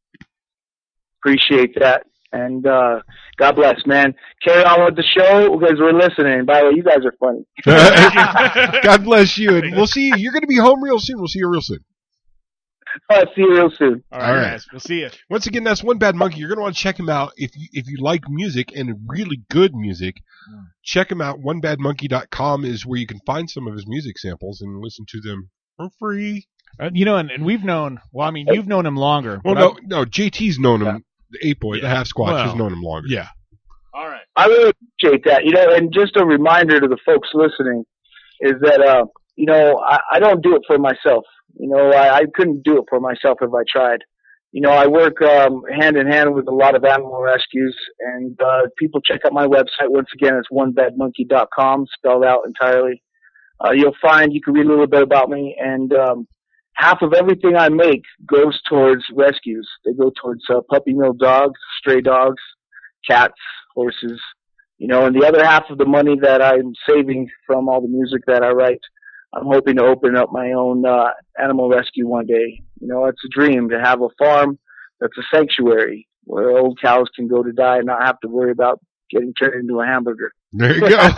Appreciate that. And uh, God bless, man. Carry on with the show because we're listening. By the way, you guys are funny. God bless you, and we'll see you. You're going to be home real soon. We'll see you real soon. I'll see you real soon. All right, guys. We'll see you. Once again, that's One Bad Monkey. You're going to want to check him out if you, if you like music and really good music. Check him out. one bad monkey dot com is where you can find some of his music samples and listen to them for free. Uh, you know, and, and we've known. Well, I mean, you've known him longer. Well, but no, I've- no. J T's known him. The Ape Boy, the Half Squatch, Well, has known him longer. Yeah. All right. I really appreciate that. You know, and just a reminder to the folks listening is that, uh, you know, I, I don't do it for myself. You know, I, I couldn't do it for myself if I tried. You know, I work um, hand in hand with a lot of animal rescues, and uh, people check out my website. Once again, it's one bad monkey dot com, spelled out entirely. Uh, you'll find, you can read a little bit about me, and um, half of everything I make goes towards rescues. They go towards uh, puppy mill dogs, stray dogs, cats, horses, you know, and the other half of the money that I'm saving from all the music that I write, I'm hoping to open up my own uh, animal rescue one day. You know, it's a dream to have a farm that's a sanctuary where old cows can go to die and not have to worry about getting turned into a hamburger. There you go.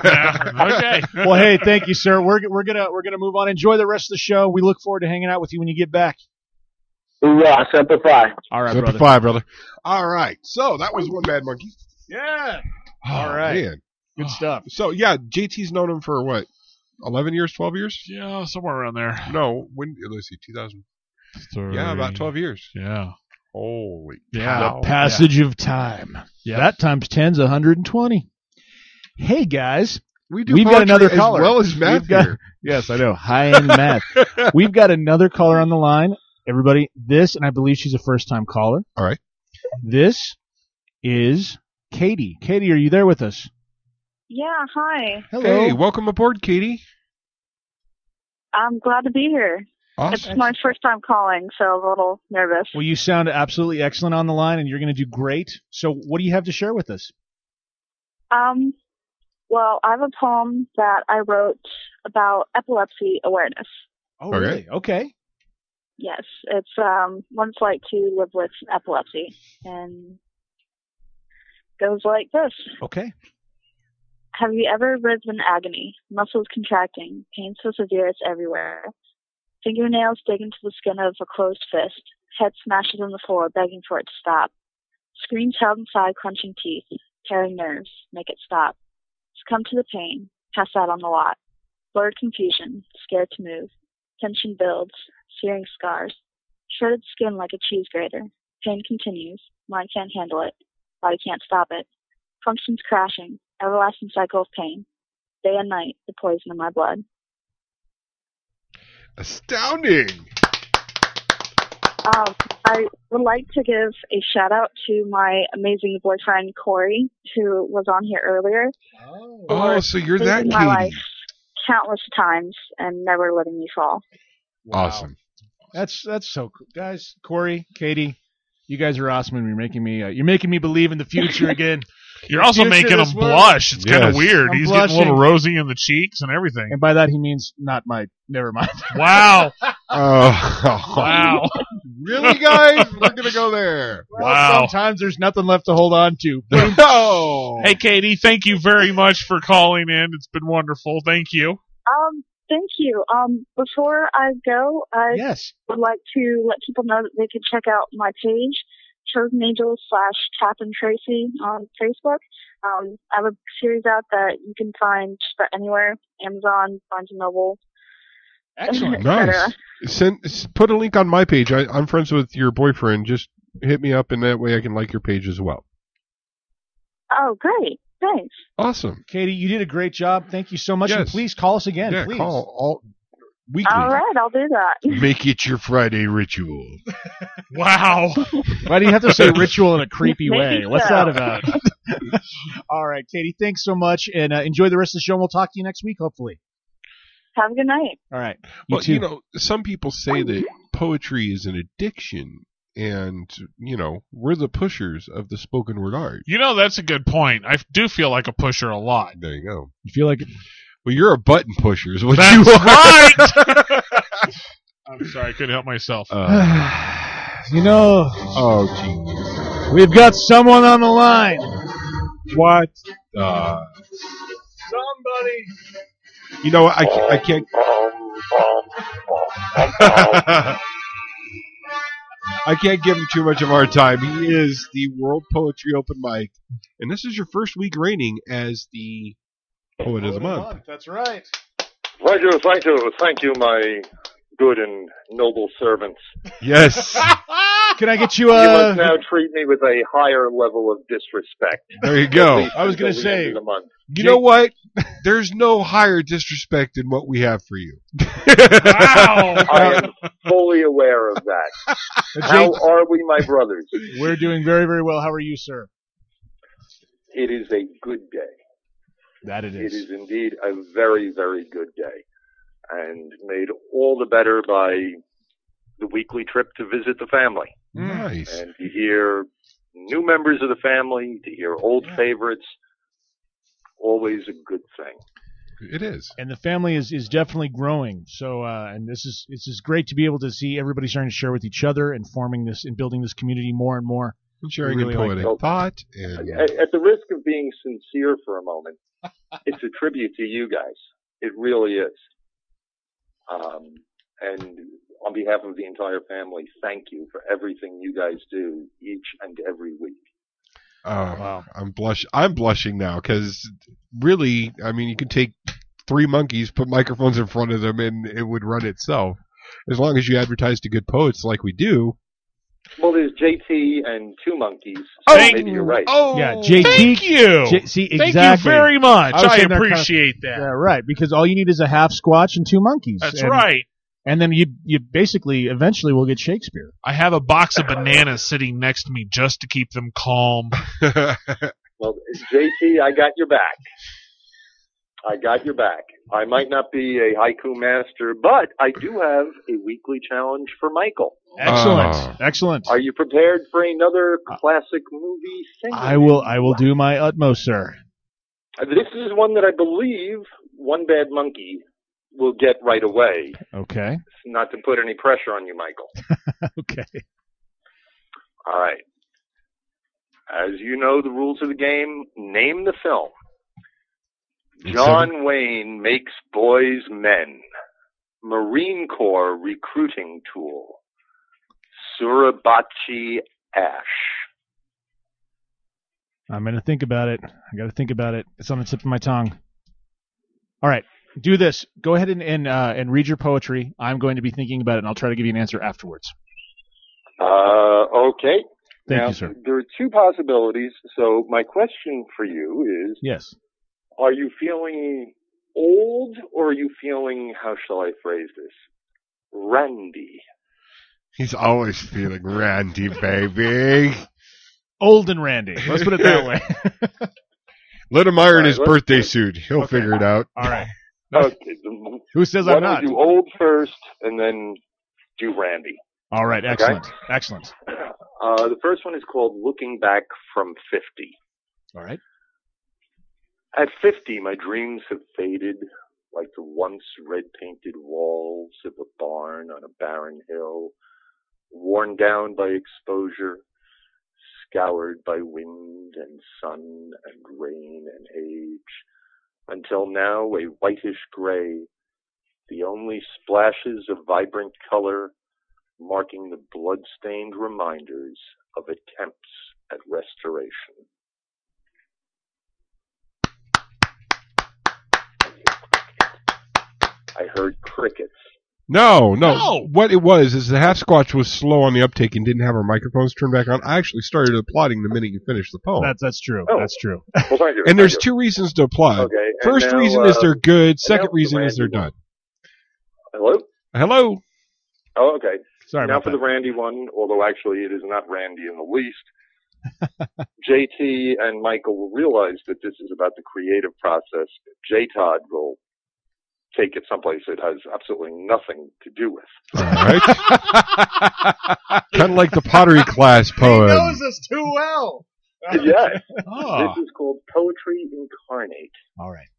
Okay. Well, hey, thank you, sir. We're we're gonna we're gonna move on. Enjoy the rest of the show. We look forward to hanging out with you when you get back. Hoorah, Semper Fi. All right, Semper brother. Fi, brother. All right. So that was One Bad Monkey. Yeah. Oh, All right. man. Good stuff. So yeah, J T's known him for what? Eleven years, twelve years? Yeah, somewhere around there. No, when? Let's see, two thousand. Yeah, about twelve years. Yeah. Holy Yeah. cow! The passage of time. Yeah. That times ten's one hundred twenty. Hey guys, We do we've got poetry another as caller. well as math We've got- here. Yes, I know. High end math. We've got another caller on the line. Everybody, this, and I believe she's a first time caller. All right. This is Katie. Katie, are you there with us? Yeah, hi. Hello. Hey, welcome aboard, Katie. I'm glad to be here. Awesome. It's my first time calling, so I'm a little nervous. Well, you sound absolutely excellent on the line, and you're going to do great. So what do you have to share with us? Um, well, I have a poem that I wrote about epilepsy awareness. Oh, Okay. really? Okay. Yes, it's um, what it's like to live with epilepsy, and goes like this. Okay. Have you ever writhed in agony, muscles contracting, pain so severe it's everywhere? Fingernails dig into the skin of a closed fist, head smashes on the floor begging for it to stop. Screams held inside clenching teeth, tearing nerves, make it stop. Succumb to the pain, pass out on the lot. Blurred confusion, scared to move. Tension builds, searing scars. Shredded skin like a cheese grater. Pain continues, mind can't handle it, body can't stop it. Functions crashing, everlasting cycle of pain. Day and night, the poison in my blood. Astounding. Um, I would like to give a shout out to my amazing boyfriend Corey, who was on here earlier. Oh, so you're that saving my Katie. life countless times and never letting me fall. Awesome. That's that's so cool, guys. Corey, Katie, you guys are awesome, and you're making me uh, you're making me believe in the future again. You're also Future making him this world. blush. It's kind Yes. of weird. I'm He's blushing. getting a little rosy in the cheeks and everything. And by that he means not my. Never mind. Wow. Oh, Wow. Really, guys? We're gonna go there. Well, Wow. Sometimes there's nothing left to hold on to. No. Hey, Katie, thank you very much for calling in. It's been wonderful. Thank you. Um, thank you. Um, before I go, I Yes. would like to let people know that they can check out my page, Chosen Angels slash Captain Tracy on Facebook. Um, I have a series out that you can find just about anywhere, Amazon, Barnes and Noble. Excellent. et cetera. Nice. Send s- put a link on my page. I, I'm friends with your boyfriend. Just hit me up, and that way I can like your page as well. Oh, great. Thanks. Awesome. Katie, you did a great job. Thank you so much. And Yes. please call us again. Yeah, please. call all weekly. All right, I'll do that. Make it your Friday ritual. Wow. Why do you have to say ritual in a creepy way? Maybe What's so. that about? All right, Katie, thanks so much, and uh, enjoy the rest of the show. And we'll talk to you next week, hopefully. Have a good night. All right. You Well, too. you know, some people say that poetry is an addiction, and you know, we're the pushers of the spoken word art. You know, that's a good point. I do feel like a pusher a lot. There you go. You feel like Well, you're a button pusher, is what That's you are. right. I'm sorry, I couldn't help myself. Uh, you know, oh, geez. we've got someone on the line. What? Uh, Somebody. you know, I, ca- I can't. I can't give him too much of our time. He is the World Poetry Open Mic, and this is your first week reigning as the Poet of the Month. That's right. Thank you, thank you, thank you, my good and noble servants. Yes. Can I get you You a? must now treat me with a higher level of disrespect. There you go. I was going to Until the say, end of the month. You know what? There's no higher disrespect than what we have for you. Wow. I am fully aware of that. How are we, my brothers? we're doing very, very well. How are you, sir? It is a good day. That it It is. is indeed a very, very good day. And made all the better by the weekly trip to visit the family. Nice. And to hear new members of the family, to hear old favorites, always a good thing. It is. And the family is, is definitely growing. So, uh, and this is this is great to be able to see everybody starting to share with each other and forming this and building this community more and more. And sharing We really in like poetic that. thought. And At, at the risk of being sincere for a moment, it's a tribute to you guys. It really is. Um, and on behalf of the entire family, thank you for everything you guys do each and every week. oh, wow. I'm blush. I'm blushing now because really, I mean, you can take three monkeys, put microphones in front of them, and it would run itself. As long as you advertise to good poets like we do. Well, there's J T and two monkeys. So Thank- maybe you're right. Oh, Yeah, J T. thank you. J- see, Thank exactly. you very much. I was I, saying they're kind of- appreciate that. Yeah, right. Because all you need is a half squatch and two monkeys. That's and, right. And then you you basically eventually will get Shakespeare. I have a box of bananas sitting next to me just to keep them calm. Well, J T, I got your back. I got your back. I might not be a haiku master, but I do have a weekly challenge for Michael. Excellent. Oh. Excellent. Are you prepared for another classic movie singing? I will I will do my utmost, sir. This is one that I believe One Bad Monkey will get right away. Okay. Not to put any pressure on you, Michael. Okay. All right. As you know the rules of the game, name the film. John Wayne makes boys men. Marine Corps recruiting tool. Suribachi Ash. I'm gonna think about it. I gotta think about it. It's on the tip of my tongue. All right. Do this. Go ahead and and, uh, and read your poetry. I'm going to be thinking about it, and I'll try to give you an answer afterwards. Uh, okay. Thank now, you, sir. there are two possibilities. So my question for you is, Yes. are you feeling old or are you feeling, how shall I phrase this, randy? He's always feeling randy, baby. Old and randy. Let's put it that way. Let him iron All right, his let's- birthday suit. He'll Okay. figure it out. All right. Okay. Who says Why I'm don't not? we do old first and then do Randy? All right. Okay. Excellent. Excellent. Uh, the first one is called Looking Back from fifty. All right. At fifty, my dreams have faded like the once red-painted walls of a barn on a barren hill, worn down by exposure, scoured by wind and sun and rain and age, until now a whitish gray, the only splashes of vibrant color marking the blood-stained reminders of attempts at restoration. I heard crickets. No, no, No. What it was is the half squatch was slow on the uptake and didn't have her microphones turned back on. I actually started applauding the minute you finished the poem. That's that's true. Oh. That's true. Well, thank you. and there's thank you. two reasons to applaud. Okay, and First now, reason is uh, they're good. and Second now for the reason is they're Randy done. Hello? Hello. Oh, okay. Sorry Now about for that. the Randy one, although actually it is not Randy in the least. J T and Michael will realize that this is about the creative process. J Todd will take it someplace it has absolutely nothing to do with. All right. Kind of like the pottery class poem. us too well. Yes. Oh. This is called Poetry Incarnate. All right.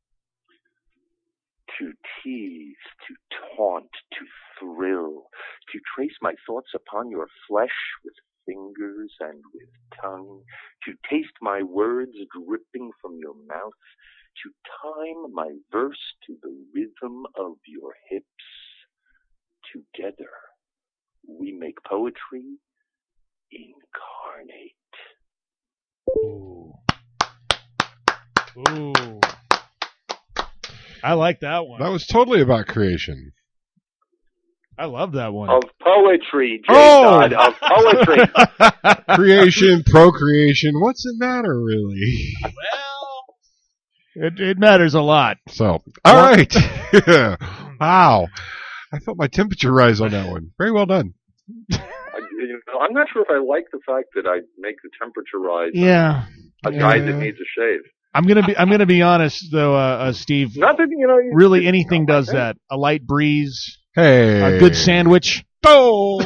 To tease, to taunt, to thrill, to trace my thoughts upon your flesh with fingers and with tongue, to taste my words dripping from your mouth, to time my verse to the rhythm of your hips. Together, we make poetry incarnate. Ooh. Ooh. I like that one. That was totally about creation. I love that one. Of poetry, J. Oh! Todd, of poetry. Creation, procreation. What's it matter, really? It it matters a lot. So, all right. Wow. I felt my temperature rise on that one. Very well done. I- you know, I'm not sure if I like the fact that I make the temperature rise. Yeah. A guy Yeah. that needs a shave. I'm gonna be I'm gonna be honest though, uh, uh, Steve. Not that you know. You, Really, anything does that. A light breeze, Hey. a good sandwich. Oh.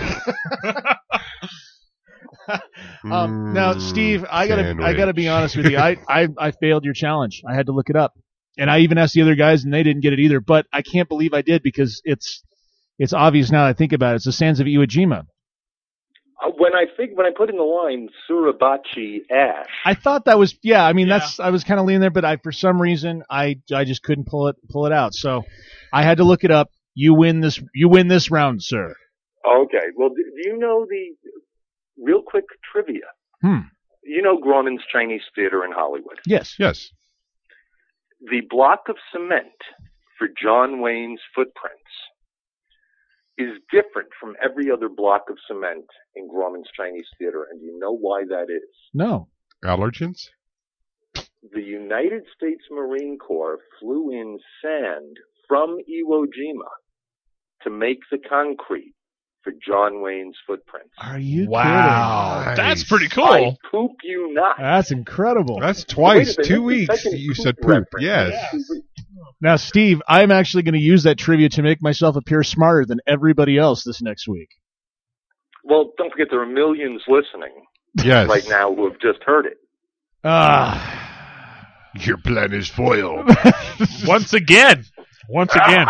um, now, Steve, I gotta I sandwich. gotta be honest with you. I, I I failed your challenge. I had to look it up, and I even asked the other guys, and they didn't get it either. But I can't believe I did because it's it's obvious now that I think about it. It's the Sands of Iwo Jima. Uh, when I think when I put in the line Suribachi ash, I thought that was yeah. I mean, that's I was kind of leaning there, but I for some reason I I just couldn't pull it pull it out. So I had to look it up. You win this. You win this round, sir. okay. Well, do, do you know the real quick trivia? Hmm. You know Grauman's Chinese Theater in Hollywood. Yes. Yes. The block of cement for John Wayne's footprints is different from every other block of cement in Grauman's Chinese Theater, and do you know why that is? No. Allergens? The United States Marine Corps flew in sand from Iwo Jima to make the concrete for John Wayne's footprints. Are you Wow. kidding? That's pretty cool. I poop you not. That's incredible. That's twice, Wait a minute, two this is weeks. second You poop said poop. reference. Yes. Now, Steve, I'm actually going to use that trivia to make myself appear smarter than everybody else this next week. Well, don't forget there are millions listening Yes. right now who have just heard it. Ah. Your plan is foiled. Once again. Once again.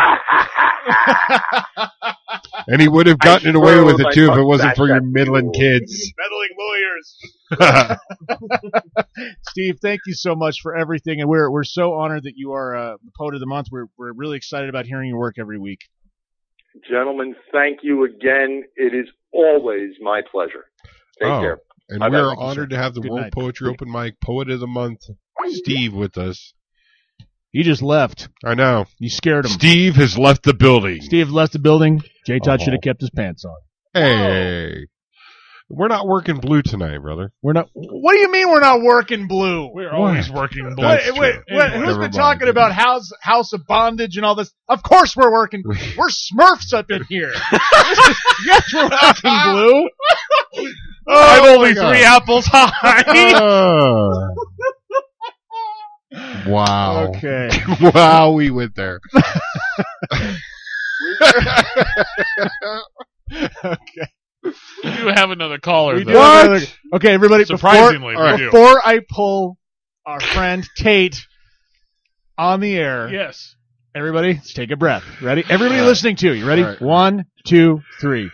And he would have gotten I away swear with with it my too if it fuck wasn't back for your that middling fool. kids. Meddling lawyers. Steve, thank you so much for everything, and we're we're so honored that you are uh, the Poet of the Month. We're we're really excited about hearing your work every week. Gentlemen, thank you again. It is always my pleasure. Take Oh, care. and Bye-bye. we are Thank you, honored sir. to have the Good World night. Poetry Open Mic Poet of the Month, Steve, with us. He just left. I know. You scared him. Steve has left the building. Steve left the building. J. Todd Oh. should have kept his pants on. Hey. We're not working blue tonight, brother. We're not. What do you mean we're not working blue? We're always working blue. Wait, wait, wait, Anyway, who's never been mind. talking about house house of bondage and all this? Of course we're working. We're Smurfs up in here. Yes, we're working blue. Oh, I'm only my God. three apples high. Uh, wow. Okay. Wow, we went there. Okay. We do have another caller, We though. do have another- Okay, everybody. Surprisingly, before, we do. before I pull our friend Tate on the air, Yes. everybody, let's take a breath. Ready? Everybody All right. listening to you. Ready? All right. One, two, three.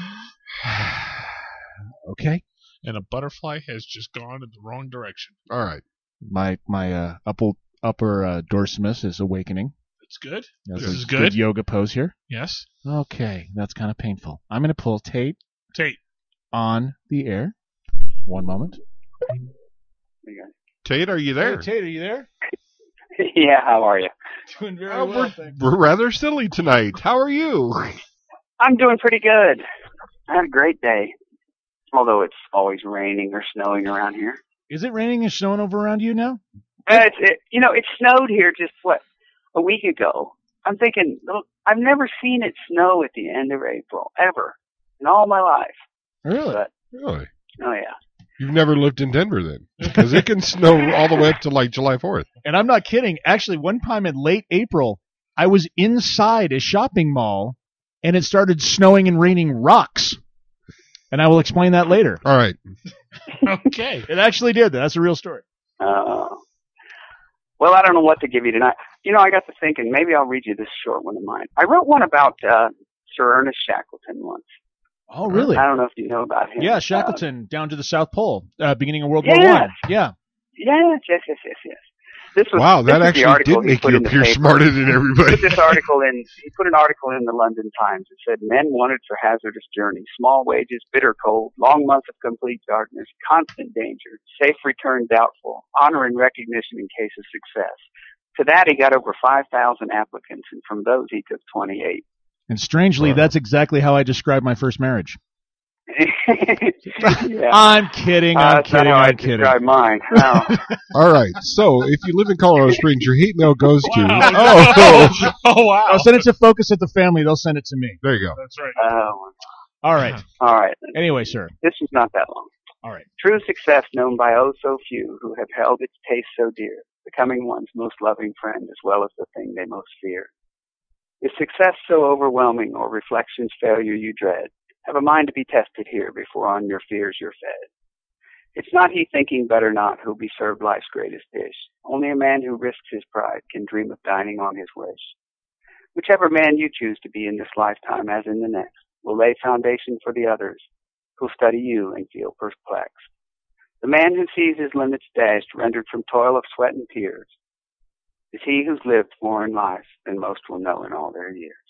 Okay. And a butterfly has just gone in the wrong direction. All right. My my uh, upper upper uh, dorsimus is awakening. That's good. That's This a is good. yoga pose here. Yes. Okay, that's kind of painful. I'm going to pull Tate Tate. on the air. One moment. Tate, are you there? Hey, Tate, are you there? Yeah, how are you? Doing very Uh, well, we're, thanks. we're rather silly tonight. How are you? I'm doing pretty good. I had a great day, although it's always raining or snowing around here. Is it raining and snowing over around you now? Uh, it's, it, you know, it snowed here just, what, a week ago. I'm thinking, look, I've never seen it snow at the end of April, ever, in all my life. Really? But, Really? oh, yeah. You've never lived in Denver then, because it can snow all the way up to like July fourth. And I'm not kidding. Actually, one time in late April, I was inside a shopping mall, and it started snowing and raining rocks. And I will explain that later. All right. Okay. It actually did. That's a real story. Uh, well, I don't know what to give you tonight. You know, I got to thinking, maybe I'll read you this short one of mine. I wrote one about uh, Sir Ernest Shackleton once. Oh, really? I don't know if you know about him. Yeah, Uh, Shackleton down to the South Pole, uh, beginning of World Yes. War One. Yeah. yes, yes, yes, yes, yes. This was, Wow, this that was the actually article did he make put you in the appear paper. smarter than everybody. He put this article in. He put an article in the London Times. It said, "Men wanted for hazardous journeys, small wages, bitter cold, long months of complete darkness, constant danger, safe return doubtful, honor and recognition in case of success." To that, he got over five thousand applicants, and from those, he took twenty-eight. And strangely, that's exactly how I described my first marriage. Yeah. I'm kidding. Uh, I'm that's not kidding. how I I'm kidding. describe mine. No. All right. So if you live in Colorado Springs, your hate mail goes to. Wow. Oh, Oh, wow. I'll send it to Focus at the Family. They'll send it to me. there you go. That's right. Oh, All right. all right. Anyway, sir. This is not that long. All right. True success known by oh so few who have held its taste so dear, becoming one's most loving friend as well as the thing they most fear. Is success so overwhelming or reflection's failure you dread? Have a mind to be tested here before on your fears you're fed. It's not he thinking better not who'll be served life's greatest dish. Only a man who risks his pride can dream of dining on his wish. Whichever man you choose to be in this lifetime as in the next will lay foundation for the others who'll study you and feel perplexed. The man who sees his limits dashed, rendered from toil of sweat and tears, is he who's lived more in life than most will know in all their years.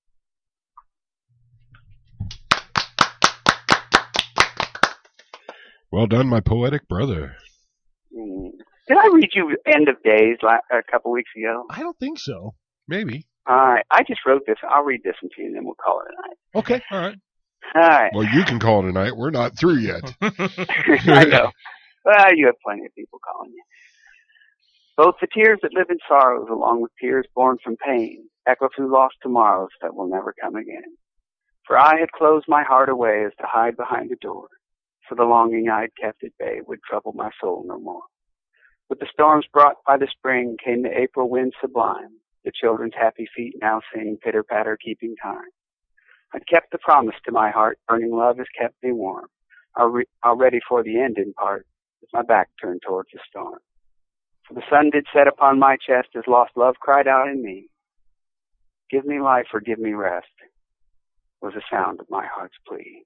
Well done, my poetic brother. Mm. Did I read you End of Days la- a couple weeks ago? I don't think so. Maybe. All right. I just wrote this. I'll read this one to you, and then we'll call it a night. Okay. All right. All right. Well, you can call it a night. We're not through yet. I know. Well, you have plenty of people calling you. Both the tears that live in sorrows, along with tears born from pain, echo through lost tomorrows that will never come again. For I had closed my heart away as to hide behind a door, for the longing I had kept at bay would trouble my soul no more. With the storms brought by the spring came the April wind sublime, the children's happy feet now sing pitter-patter keeping time. I'd kept the promise to my heart, burning love has kept me warm, already for the end in part, with my back turned towards the storm. For the sun did set upon my chest as lost love cried out in me. Give me life or give me rest, was the sound of my heart's plea.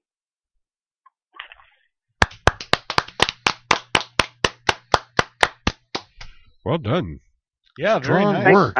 Well done. Yeah, very Strong nice. work.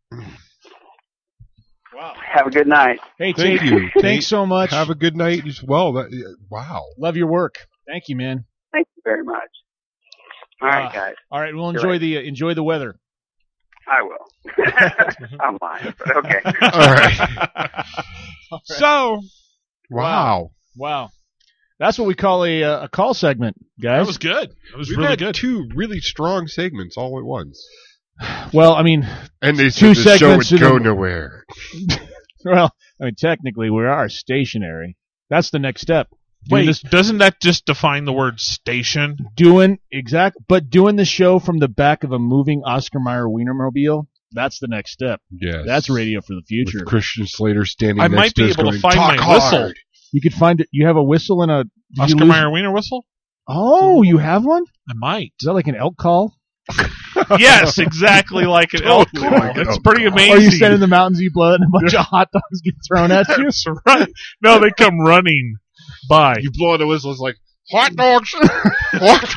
Wow. Have a good night. Hey, Thank Tate, you. Thanks so much. Have a good night as well. That, wow. Love your work. Thank you, man. Thank you very much. All right, Uh, guys. All right. We'll You're enjoy right. the uh, enjoy the weather. I will. I'm lying, but okay. All right. All right. So, wow. Wow. That's what we call a uh, a call segment, guys. That was good. That was We've really had good. two really strong segments all at once. Well, I mean, And they two said the show would segments in go a- nowhere. Well, I mean, technically, we are stationary. That's the next step. Do Wait, this- doesn't that just define the word station? doing exact, but doing the show from the back of a moving Oscar Mayer Wienermobile. That's the next step. Yes. That's radio for the future. With Christian Slater standing I next might to be us able to going, find "Talk my hard." whistle. You could find it. You have a whistle and a did you Oscar lose- Mayer Wiener whistle? Oh, you have one? I might. Is that like an elk call? Yes, exactly like an elk Totally call. like an It's elk pretty call. amazing. Or you stand in the mountains, you blow it, and a bunch of hot dogs get thrown at you? That's right. No, they come running by. You blow the whistle, it's like, hot dogs! Hot-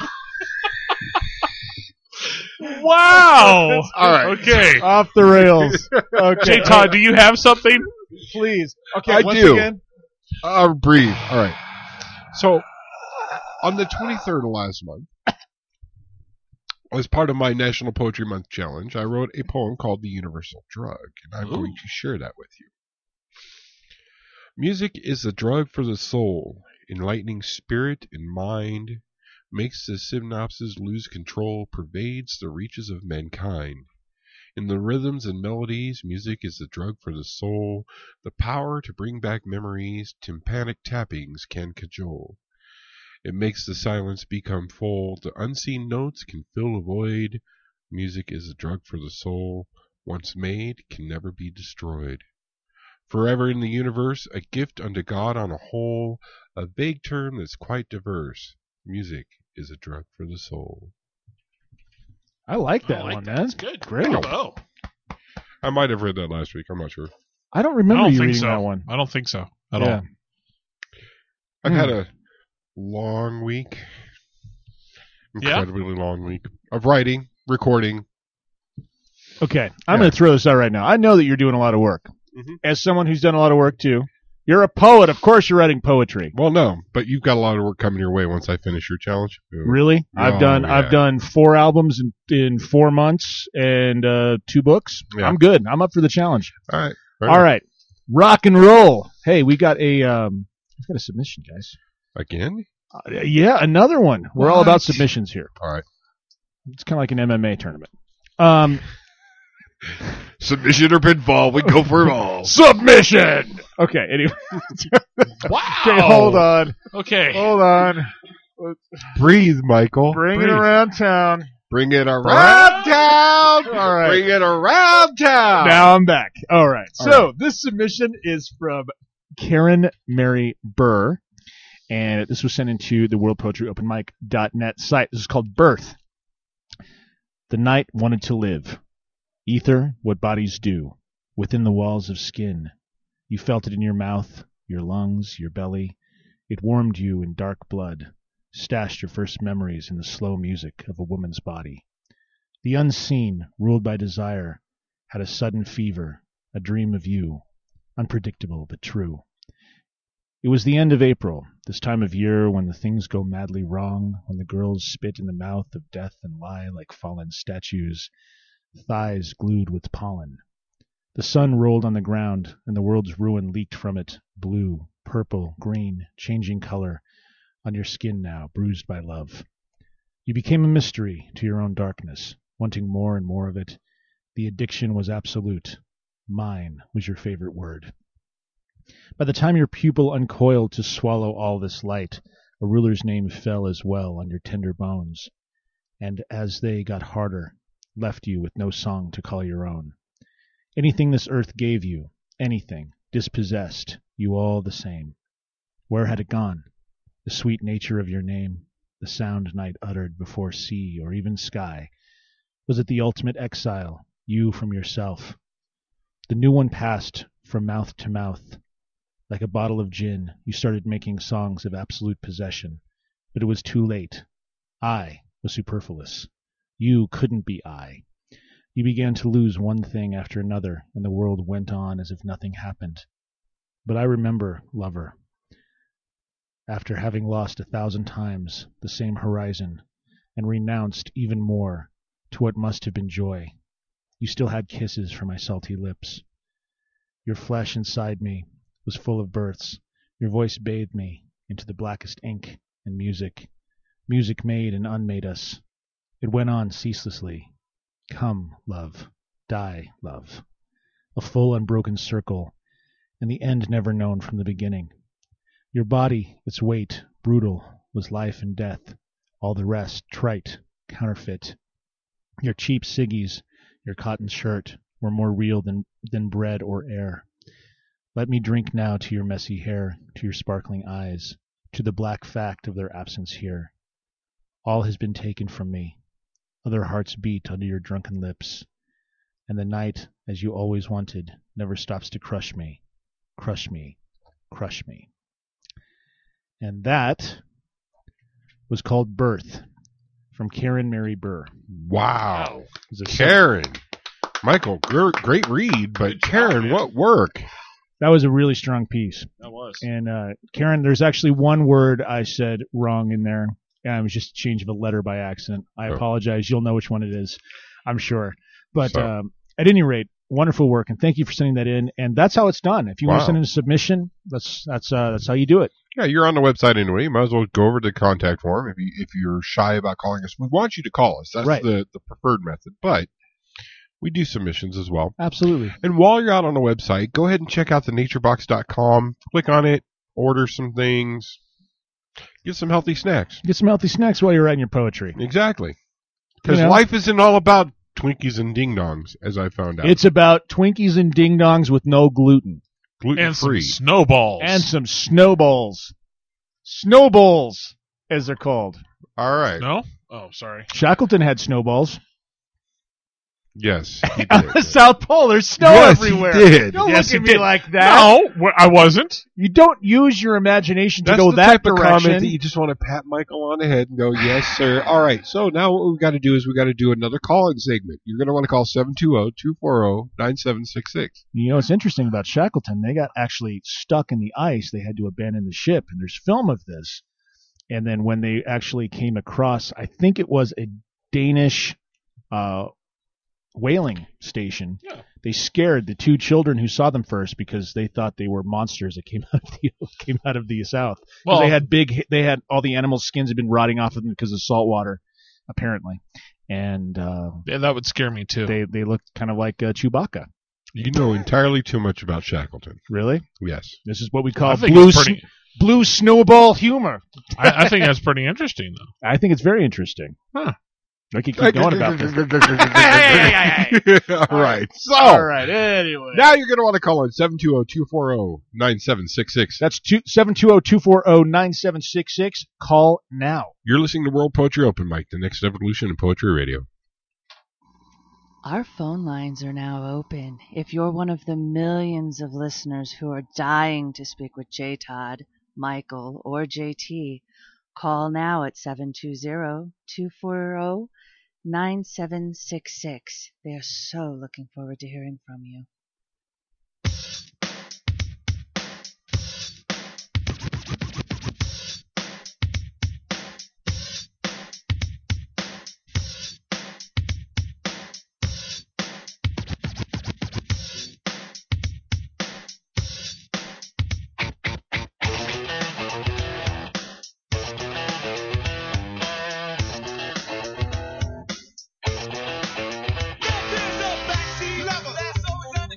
Wow. All right. Okay. Off the rails. Okay. J. Todd, do you have something? Please. Okay, I once do. again. Uh, breathe. All right. So, on the twenty-third of last month, as part of my National Poetry Month challenge, I wrote a poem called The Universal Drug, and I'm Ooh. going to share that with you. Music is a drug for the soul, enlightening spirit and mind, makes the synapses lose control, pervades the reaches of mankind. In the rhythms and melodies, music is the drug for the soul, the power to bring back memories, tympanic tappings can cajole. It makes the silence become full, the unseen notes can fill a void. Music is a drug for the soul, once made can never be destroyed. Forever in the universe, a gift unto God on a whole, a vague term that's quite diverse. Music is a drug for the soul. I like that I like one, that. man. That's good. Great. Bravo. I might have read that last week, I'm not sure. I don't I remember don't you think reading so. that one. I don't think so at Yeah. all. I've Hmm. had a long week, Yeah? incredibly long week, of writing, recording. Okay, I'm Yeah. going to throw this out right now. I know that you're doing a lot of work. Mhm. As someone who's done a lot of work too, you're a poet. Of course, you're writing poetry. Well, no, but you've got a lot of work coming your way once I finish your challenge. Really? I've Oh, done yeah. I've done four albums in, in four months and uh, two books. Yeah. I'm good. I'm up for the challenge. All right. All right, rock and roll. Hey, we got a um, we've got a submission, guys. Again? Uh, yeah, another one. We're all What? about submissions here. All right. It's kind of like an M M A tournament. Um, Submission or pinfall, we go for it all. submission. Okay. Anyway. Wow. Okay, hold on. Okay. Hold on. Breathe, Michael. Bring Breathe. it around town. Bring it around town. All right. Bring it around town. Now I'm back. All right. All So this submission is from Karen Mary Burr, and this was sent into the world poetry open mic dot net site. This is called Birth. The night wanted to live. Ether, what bodies do, within the walls of skin. You felt it in your mouth, your lungs, your belly. It warmed you in dark blood, stashed your first memories in the slow music of a woman's body. The unseen, ruled by desire, had a sudden fever, a dream of you, unpredictable but true. It was the end of April, this time of year when the things go madly wrong, when the girls spit in the mouth of death and lie like fallen statues, thighs glued with pollen. The sun rolled on the ground, and the world's ruin leaked from it, blue, purple, green, changing color, on your skin now, bruised by love. You became a mystery to your own darkness, wanting more and more of it. The addiction was absolute. Mine was your favorite word. By the time your pupil uncoiled to swallow all this light, a ruler's name fell as well on your tender bones, and as they got harder, left you with no song to call your own. Anything this earth gave you, anything, dispossessed, you all the same. Where had it gone? The sweet nature of your name, the sound night uttered before sea or even sky. Was it the ultimate exile, you from yourself? The new one passed from mouth to mouth. Like a bottle of gin, you started making songs of absolute possession, but it was too late. I was superfluous. You couldn't be I. You began to lose one thing after another, and the world went on as if nothing happened. But I remember, lover, after having lost a thousand times the same horizon, and renounced even more to what must have been joy, you still had kisses for my salty lips. Your flesh inside me was full of births. Your voice bathed me, into the blackest ink and music. Music made and unmade us. It went on ceaselessly. Come, love. Die, love. A full unbroken circle, and the end never known from the beginning. Your body, its weight, brutal, was life and death. All the rest, trite, counterfeit. Your cheap ciggies, your cotton shirt, were more real than, than bread or air. Let me drink now to your messy hair, to your sparkling eyes, to the black fact of their absence here. All has been taken from me. Other hearts beat under your drunken lips. And the night, as you always wanted, never stops to crush me, crush me, crush me. And that was called Birth, from Karen Mary Burr. Wow. Karen. Michael, gr- great read, but Karen, what work? That was a really strong piece. That was. And uh, Karen, there's actually one word I said wrong in there. Um, it was just a change of a letter by accident. I Oh. apologize. You'll know which one it is, I'm sure. But So- um, at any rate, wonderful work, and thank you for sending that in. And that's how it's done. If you want to Wow. send in a submission, that's that's uh, that's how you do it. Yeah, you're on the website anyway. You might as well go over to the contact form if you if you're shy about calling us. We want you to call us. That's Right. the, the preferred method. But we do submissions as well. Absolutely. And while you're out on the website, go ahead and check out the nature box dot com. Click on it, order some things, get some healthy snacks. Get some healthy snacks while you're writing your poetry. Exactly. Because You know? life isn't all about Twinkies and Ding Dongs, as I found out. It's about Twinkies and Ding Dongs with no gluten. gluten And some free. snowballs. And some snowballs. Snowballs, as they're called. All right. No? Oh, sorry. Shackleton had snowballs. Yes, he On did. the South Pole, there's snow Yes, he everywhere. did. Don't Yes, look he at me did. like that. No, wh- I wasn't. You don't use your imagination to That's go the that type of direction. comment that you just want to pat Michael on the head and go, yes, sir. All right, so now what we've got to do is we've got to do another call-in segment. You're going to want to call seven two zero, two four zero, nine seven six six. You know, what's interesting about Shackleton, they got actually stuck in the ice. They had to abandon the ship, and there's film of this. And then when they actually came across, I think it was a Danish uh, whaling station, Yeah. they scared the two children who saw them first because they thought they were monsters that came out of the came out of the south. 'Cause Well- they had big, they had all the animal skins had been rotting off of them because of salt water, apparently, and uh, Yeah, that would scare me too. they they looked kind of like uh, Chewbacca. You know entirely too much about Shackleton. Really? Yes. This is what we I call think blue it's pretty- sn- blue snowball humor. I, I think that's pretty interesting, though. I think it's very interesting. Huh. I could keep going about this. All right. So, All right. Anyway, now you're going to want to call in seven two zero, two four zero, nine seven six six. that's two seven two zero two four zero nine seven six six. Call now. You're listening to World Poetry Open Mic, the next evolution in poetry radio. Our phone lines are now open. If you're one of the millions of listeners who are dying to speak with J. Todd, Michael, or J T, call now at seven two zero, two four zero, nine seven six six. They are so looking forward to hearing from you. There's a backseat lover that's always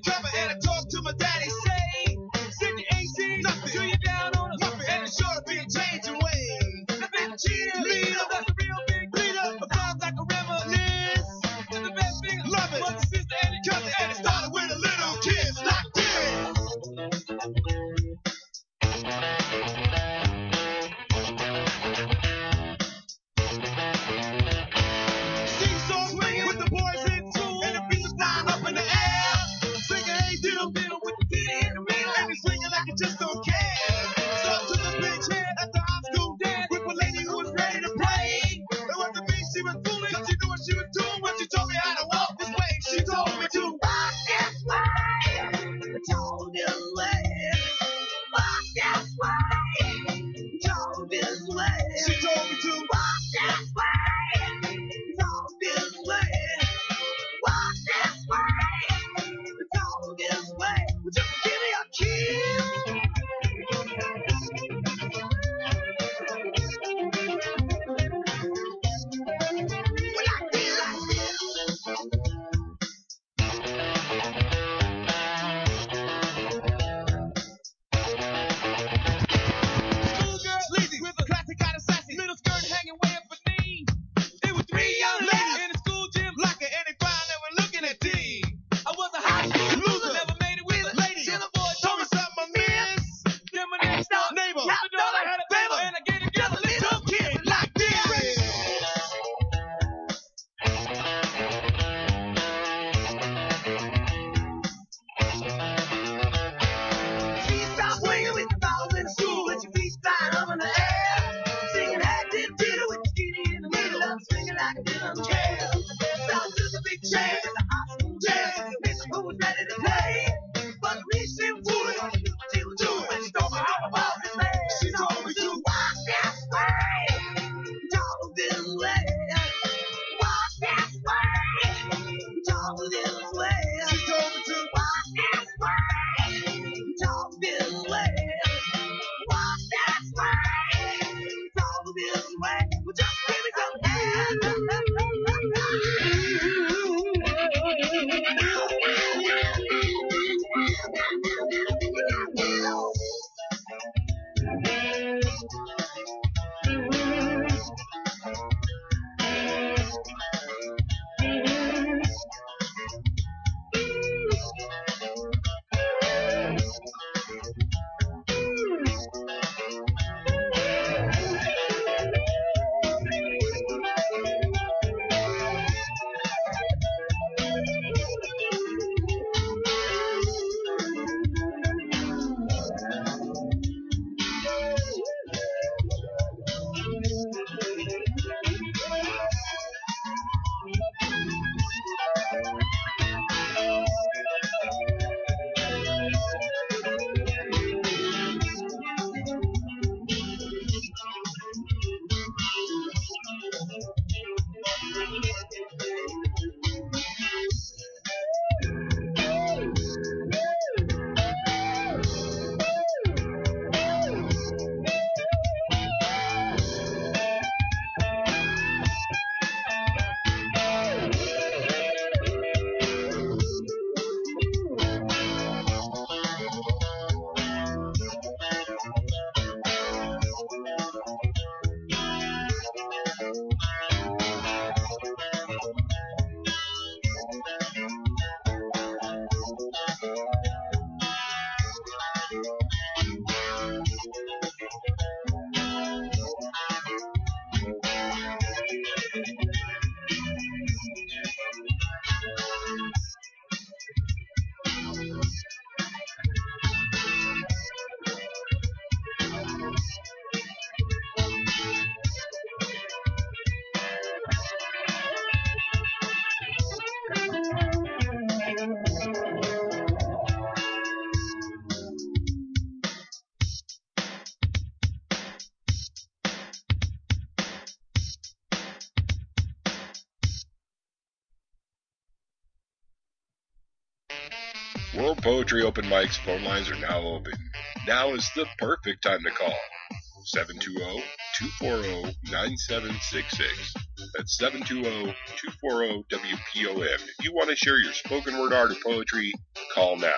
World Poetry Open Mics phone lines are now open. Now is the perfect time to call. seven two zero, two four zero, nine seven six six. That's seven two zero, two four zero, W P O M. If you want to share your spoken word art or poetry, call now.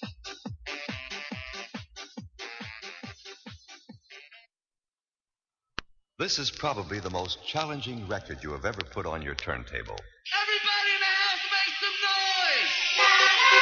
This is probably the most challenging record you have ever put on your turntable. Everybody in the house make some noise!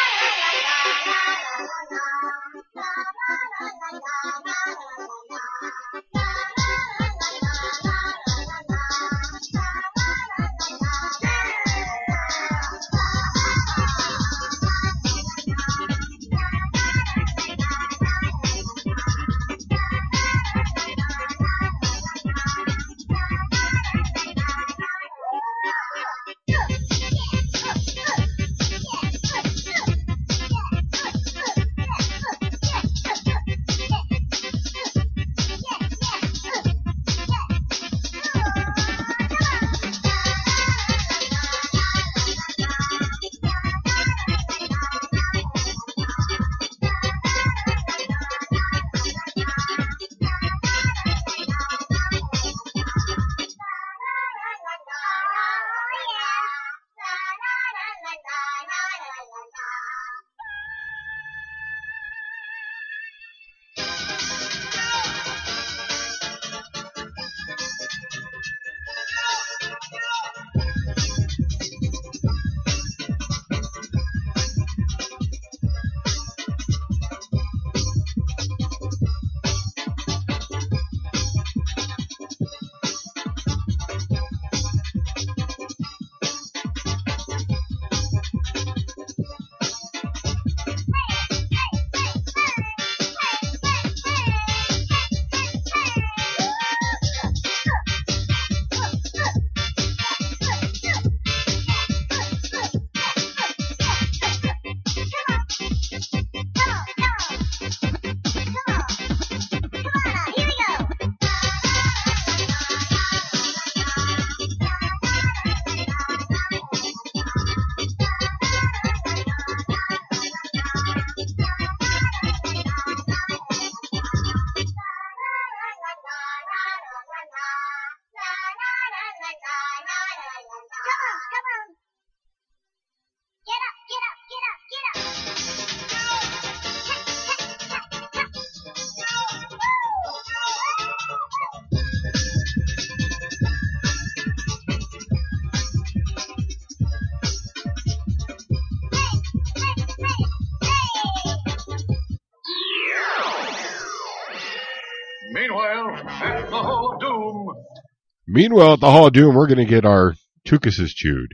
Meanwhile, at the Hall of Doom. Meanwhile, at the Hall of Doom, we're going to get our Tukuses chewed.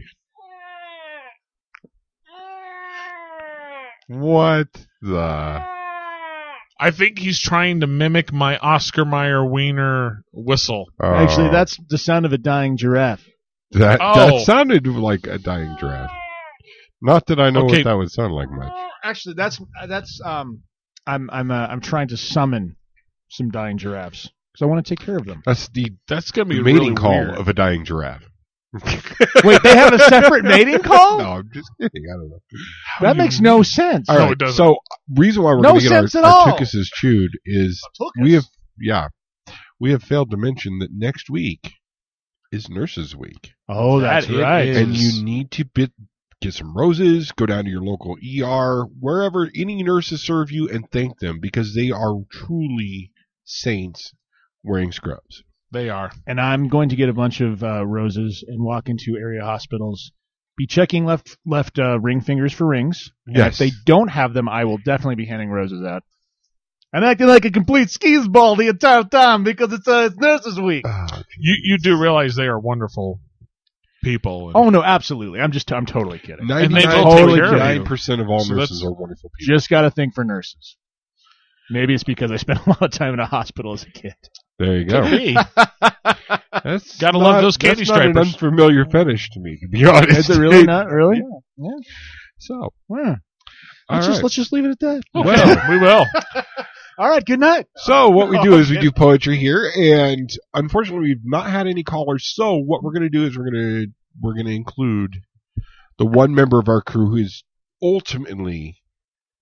What the? I think he's trying to mimic my Oscar Mayer Wiener whistle. Oh. Actually, that's the sound of a dying giraffe. That Oh. that sounded like a dying giraffe. Not that I know Okay. what that would sound like much. Actually, that's that's um, I'm I'm uh, I'm trying to summon some dying giraffes because I want to take care of them. That's the that's gonna be mating really call weird. of a dying giraffe. Wait, they have a separate mating call? No, I'm just kidding. I don't know. That makes no sense. All right, so reason why we're No going to get sense our, at our all. Tukuses chewed is we have yeah we have failed to mention that next week is Nurses Week. Oh, that's It right. is. And you need to bit, get some roses, go down to your local E R, wherever any nurses serve you, and thank them because they are truly saints wearing scrubs. They are. And I'm going to get a bunch of uh, roses and walk into area hospitals. Be checking left left uh, ring fingers for rings. And Yes. if they don't have them, I will definitely be handing roses out. I'm acting like a complete skis ball the entire time because it's, uh, it's Nurses Week. You you do realize they are wonderful people. And Oh no, absolutely. I'm just I'm totally kidding. And they will take totally care of you. kidding. Nine percent of all So nurses that's- are wonderful people. Just got to think for nurses. Maybe it's because I spent a lot of time in a hospital as a kid. There you go. Could be. That's Gotta not- love those candy that's not an stripers. unfamiliar fetish to me, to be honest. Is it really not? Really? Yeah. Yeah. So, Yeah. all Let's just right. let's just leave it at that. Well, we will. All right. Good night. So what we do is we Okay. do poetry here, and unfortunately we've not had any callers. So what we're going to do is we're going to we're going to include the one member of our crew who is ultimately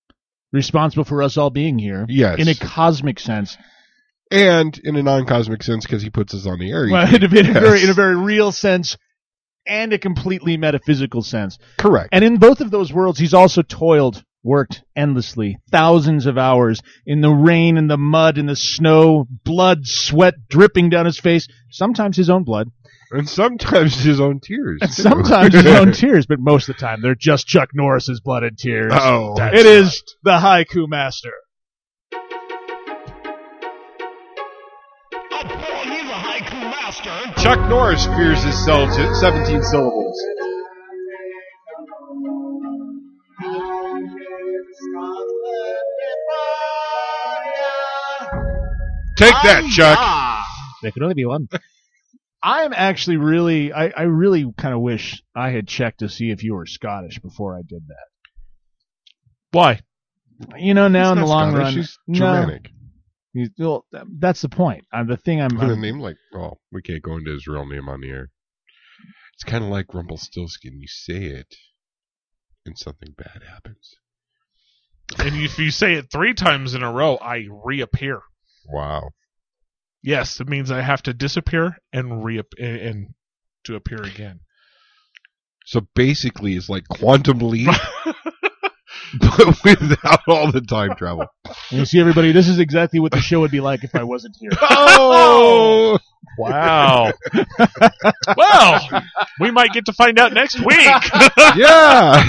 responsible for us all being here. Yes. In a cosmic sense. And in a non-cosmic sense, because he puts us on the air. Well, in, a, in, a very, in a very real sense and a completely metaphysical sense. Correct. And in both of those worlds, he's also toiled, worked endlessly, thousands of hours in the rain, in the mud, in the snow, blood, sweat dripping down his face, sometimes his own blood. And sometimes his own tears. And sometimes his own tears, but most of the time they're just Chuck Norris's blood and tears. Oh, that's it is the Haiku Master. Chuck Norris fears his cell to seventeen syllables. Take that, Chuck. There can only be one. I'm actually really, I, I really kind of wish I had checked to see if you were Scottish before I did that. Why? You know, now He's in the not long Scottish, run, he's no. Germanic. He's, well, that's the point. Uh, the thing I'm, With a I'm name like, oh, we can't go into his real name on the air. It's kind of like Rumpelstiltskin. You say it, and something bad happens. And if you say it three times in a row, I reappear. Wow. Yes, it means I have to disappear and reap and, and to appear again. So basically, it's like Quantum Leap, but without all the time travel. And you see, everybody, this is exactly what the show would be like if I wasn't here. Oh! Wow. Well, we might get to find out next week. Yeah!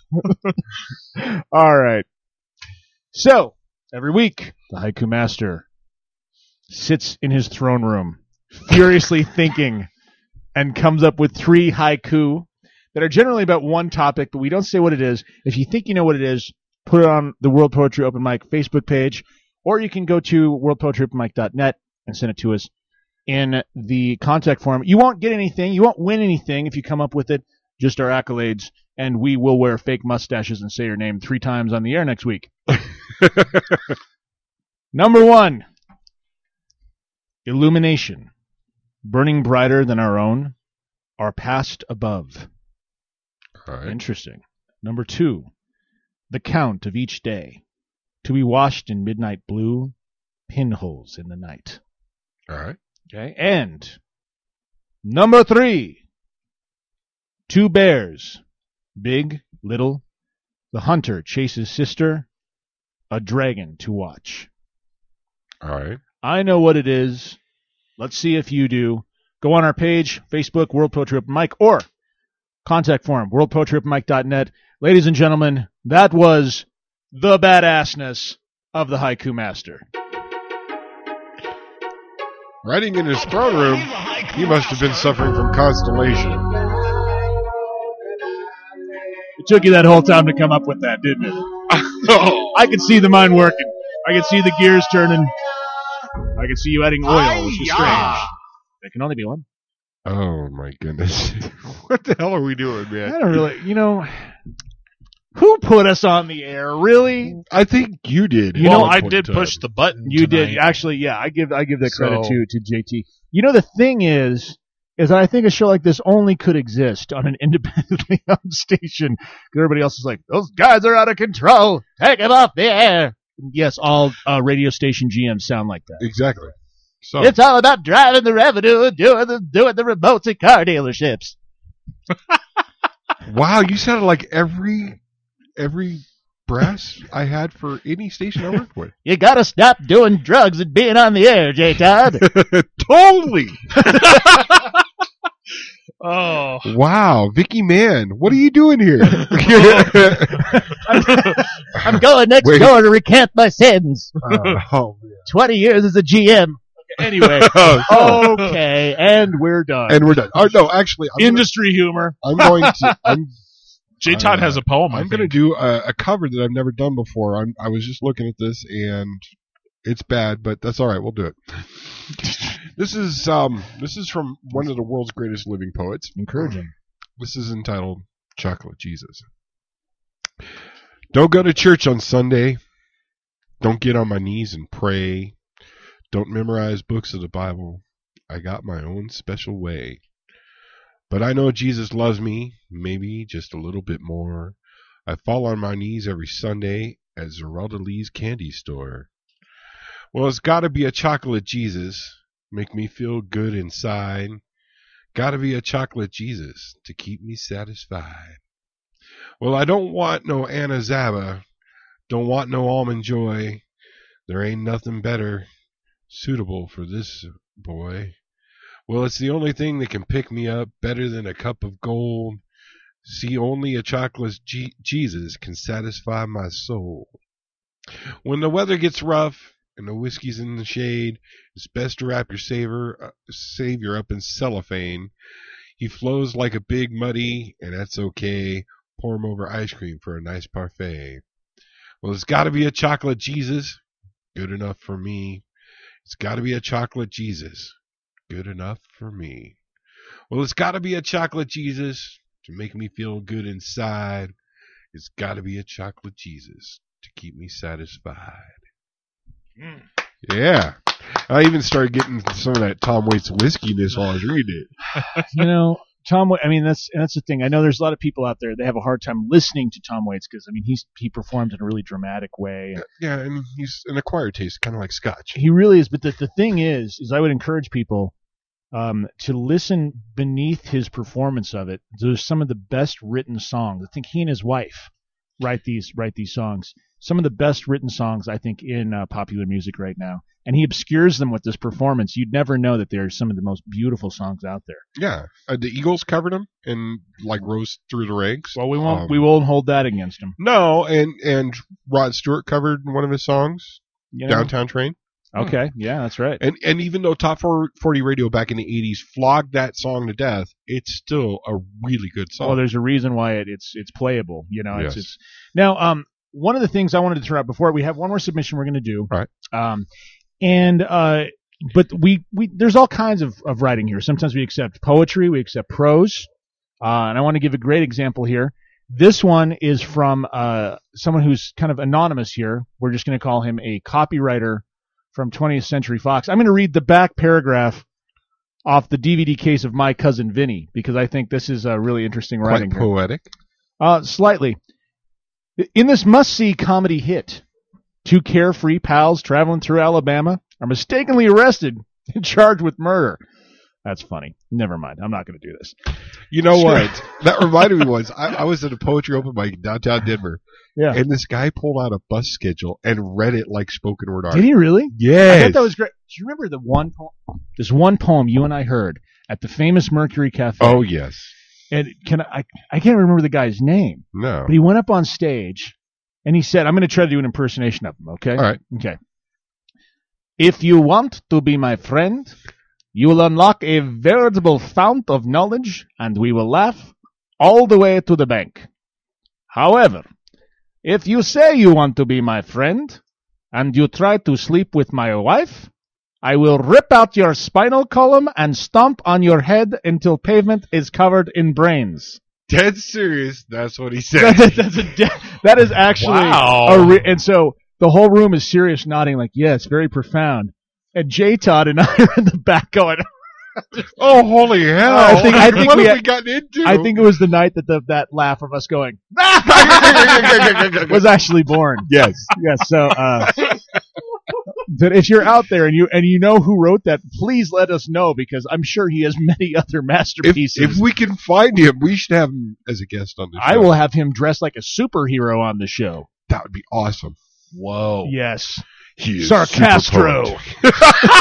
All right. So, every week, the Haiku Master sits in his throne room, furiously thinking, and comes up with three haiku that are generally about one topic, but we don't say what it is. If you think you know what it is, put it on the World Poetry Open Mic Facebook page, or you can go to world poetry open mic dot net and send it to us in the contact form. You won't get anything. You won't win anything if you come up with it, just our accolades, and we will wear fake mustaches and say your name three times on the air next week. Number one. Illumination, burning brighter than our own, our past above. All right. Interesting. Number two, the count of each day, to be washed in midnight blue, pinholes in the night. All right. Okay. And number three, two bears, big, little, the hunter chases sister, a dragon to watch. All right. I know what it is. Let's see if you do. Go on our page, Facebook, World Poetry Open Mic, or contact form, world poetry open mic dot net. Ladies and gentlemen, that was the badassness of the Haiku Master. Riding in his throne room, he must have been suffering from constellation. It took you that whole time to come up with that, didn't it? I could see the mind working. I could see the gears turning. I can see you adding oil, which is strange. There can only be one. Oh, my goodness. What the hell are we doing, man? I don't really, you know, who put us on the air, really? I think you did. You well, know, I did push the button. You tonight. did. Actually, yeah, I give I give that credit So- to, to J T. You know, the thing is, is that I think a show like this only could exist on an independently owned station. Because everybody else is like, those guys are out of control. Take them off the air. Yes, all uh, radio station G Ms sound like that. Exactly. So It's all about driving the revenue and doing the, doing the remotes at car dealerships. wow, you sounded like every every brass I had for any station I worked with. You gotta stop doing drugs and being on the air, J. Todd. Totally. Oh. Wow, Vicky Mann, what are you doing here? I'm going next Wait. door to recant my sins. Uh, oh, man. twenty years as a G M. Anyway, Oh. okay, and we're done. And we're done. Oh, no, actually, I'm Industry humor. Gonna, I'm going to. I'm, J. Todd has a poem. I I'm going to think. do a, a cover that I've never done before. I'm, I was just looking at this, and it's bad, but that's all right. We'll do it. This is um, this is from one of the world's greatest living poets. Encouraging. This is entitled "Chocolate Jesus." Don't go to church on Sunday. Don't get on my knees and pray. Don't memorize books of the Bible. I got my own special way. But I know Jesus loves me, maybe just a little bit more. I fall on my knees every Sunday at Zerelda Lee's candy store. Well, it's gotta be a chocolate Jesus, make me feel good inside. Gotta be a chocolate Jesus to keep me satisfied. Well, I don't want no Anna Zaba, don't want no Almond Joy. There ain't nothing better suitable for this boy. Well, it's the only thing that can pick me up better than a cup of gold. See, only a chocolate G- Jesus can satisfy my soul. When the weather gets rough and the whiskey's in the shade, it's best to wrap your savior, uh, savior up in cellophane. He flows like a big muddy, and that's okay. Pour him over ice cream for a nice parfait. Well, it's got to be a chocolate Jesus, good enough for me. It's got to be a chocolate Jesus, good enough for me. Well, it's got to be a chocolate Jesus to make me feel good inside. It's got to be a chocolate Jesus to keep me satisfied. Mm. Yeah. I even started getting some of that Tom Waits whiskiness while I was reading it. You know, Tom. Wa- I mean, that's that's the thing. I know there's a lot of people out there. They have a hard time listening to Tom Waits because I mean, he's he performed in a really dramatic way. And Yeah, and he's an acquired taste, kind of like Scotch. he really is. But the the thing is, is I would encourage people um, to listen beneath his performance of it. There's some of the best written songs. I think he and his wife write these write these songs. Some of the best written songs, I think, in uh, popular music right now. And he obscures them with this performance. You'd never know that they're some of the most beautiful songs out there. Yeah, uh, the Eagles covered him and like rose through the ranks. Well, we won't Um, we won't hold that against him. No, and and Rod Stewart covered one of his songs, You know? Downtown Train. Okay, yeah, that's right. And and even though Top forty Radio back in the eighties flogged that song to death, it's still a really good song. Well, there's a reason why it, it's it's playable. You know, it's, Yes. it's now. Um, one of the things I wanted to throw out before we have one more submission we're going to do. Right. Um, and uh, but we we there's all kinds of of writing here. Sometimes we accept poetry, we accept prose, uh, and I want to give a great example here. This one is from uh someone who's kind of anonymous here. We're just going to call him a copywriter from twentieth Century Fox. I'm going to read the back paragraph off the D V D case of My Cousin Vinny because I think this is a really interesting writing. Quite here. poetic. Uh, slightly. In this must-see comedy hit, two carefree pals traveling through Alabama are mistakenly arrested and charged with murder. That's funny. Never mind. I'm not going to do this. You know Sure. what? That reminded me once. I, I was at a poetry open mic in downtown Denver. Yeah. And this guy pulled out a bus schedule and read it like spoken word art. Did he really? Yes. I thought that was great. Do you remember the one poem, this one poem you and I heard at the famous Mercury Cafe? Oh, yes. And can I, I, I can't remember the guy's name. No. But he went up on stage and he said, I'm going to try to do an impersonation of him, okay? All right. Okay. If you want to be my friend, you will unlock a veritable fount of knowledge and we will laugh all the way to the bank. However, if you say you want to be my friend and you try to sleep with my wife, I will rip out your spinal column and stomp on your head until pavement is covered in brains. Dead serious. That's what he That, said. that- that's a de- that is actually Wow. a re- and so the whole room is serious, nodding like, yeah, it's very profound. And J. Todd and I are in the back going, oh, holy hell. I think, I think what we, have we gotten into? I think it was the night that the, that laugh of us going was actually born. Yes. Yes. So, uh, but if you're out there and you and you know who wrote that, please let us know because I'm sure he has many other If, masterpieces. if we can find him, we should have him as a guest on the show. I will have him dressed like a superhero on the show. That would be awesome. Whoa. Yes. He is Sarcastro. super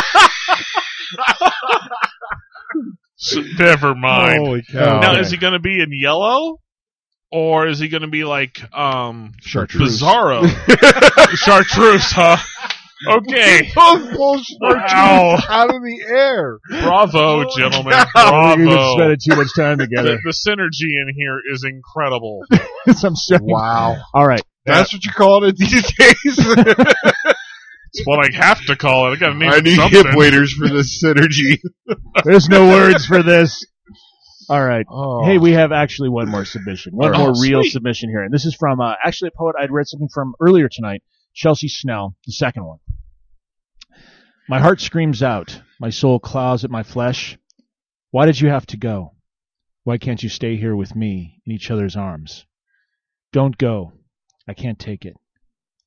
So, never mind. Holy cow. Now, Okay. is he going to be in yellow? Or is he going to be like um Chartreuse. Bizarro? Chartreuse, huh? Okay. Both bullshit Wow. out of the air. Bravo, gentlemen. I think we've been Bravo. spending too much time The, together. the synergy in here is incredible. Some stuff. Wow. All right. That's what you call it these days. It's what I have to call it. I got to name I it need something. hip waiters for this synergy. There's no words for this. All right. Oh. Hey, we have actually one more submission. One All more right. real Sweet. submission here. And this is from, uh, actually a poet I'd read something from earlier tonight, Chelsea Snell, the second one. My heart screams out. My soul claws at my flesh. Why did you have to go? Why can't you stay here with me in each other's arms? Don't go. I can't take it.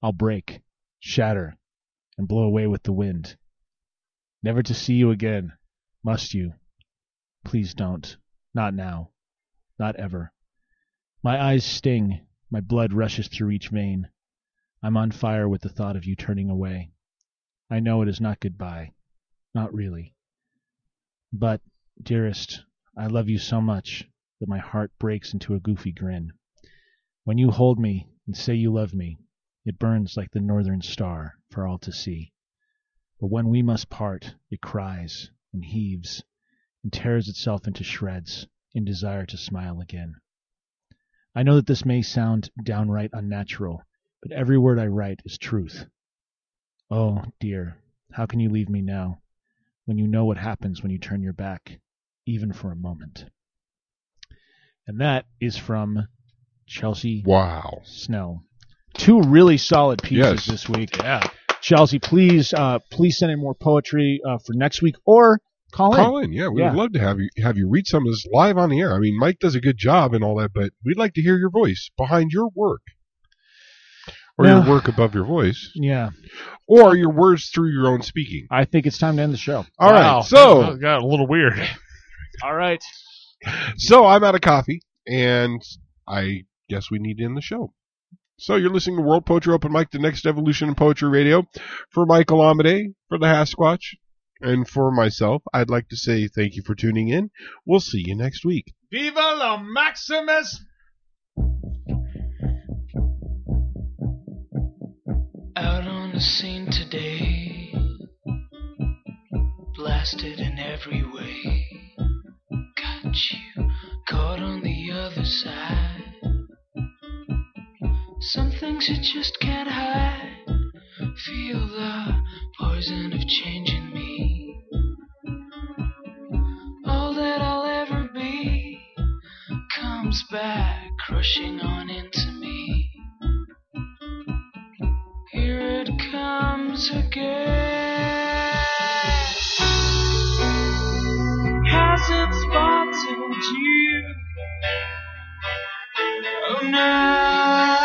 I'll break, shatter, and blow away with the wind. Never to see you again, must you? Please don't. Not now. Not ever. My eyes sting. My blood rushes through each vein. I'm on fire with the thought of you turning away. I know it is not goodbye. Not really. But, dearest, I love you so much that my heart breaks into a goofy grin. When you hold me and say you love me, it burns like the northern star for all to see. But when we must part, it cries and heaves and tears itself into shreds in desire to smile again. I know that this may sound downright unnatural, but every word I write is truth. Oh, dear, how can you leave me now, when you know what happens when you turn your back, even for a moment? And that is from Chelsea Wow. Snell. Two really solid pieces Yes. this week. Yeah. Chelsea, please, uh, please send in more poetry uh, for next week, or call in. Call in, yeah. We Yeah. would love to have you have you read some of this live on the air. I mean, Mike does a good job and all that, but we'd like to hear your voice behind your work. Or Well, your work above your voice. Yeah. Or your words through your own speaking. I think it's time to end the show. All right, Wow. so That got a little weird. All right. So I'm out of coffee, and I guess we need to end the show. So you're listening to World Poetry Open Mic, the next evolution in poetry radio. For Michael Amade, for the Hasquatch, and for myself, I'd like to say thank you for tuning in. We'll see you next week. Viva la Maximus! Out on the scene today, blasted in every way. Got you caught on the other side. Some things you just can't hide. Feel the poison of change in me. All that I'll ever be comes back crushing on into me. Here it comes again. Has it spotted you? Oh no.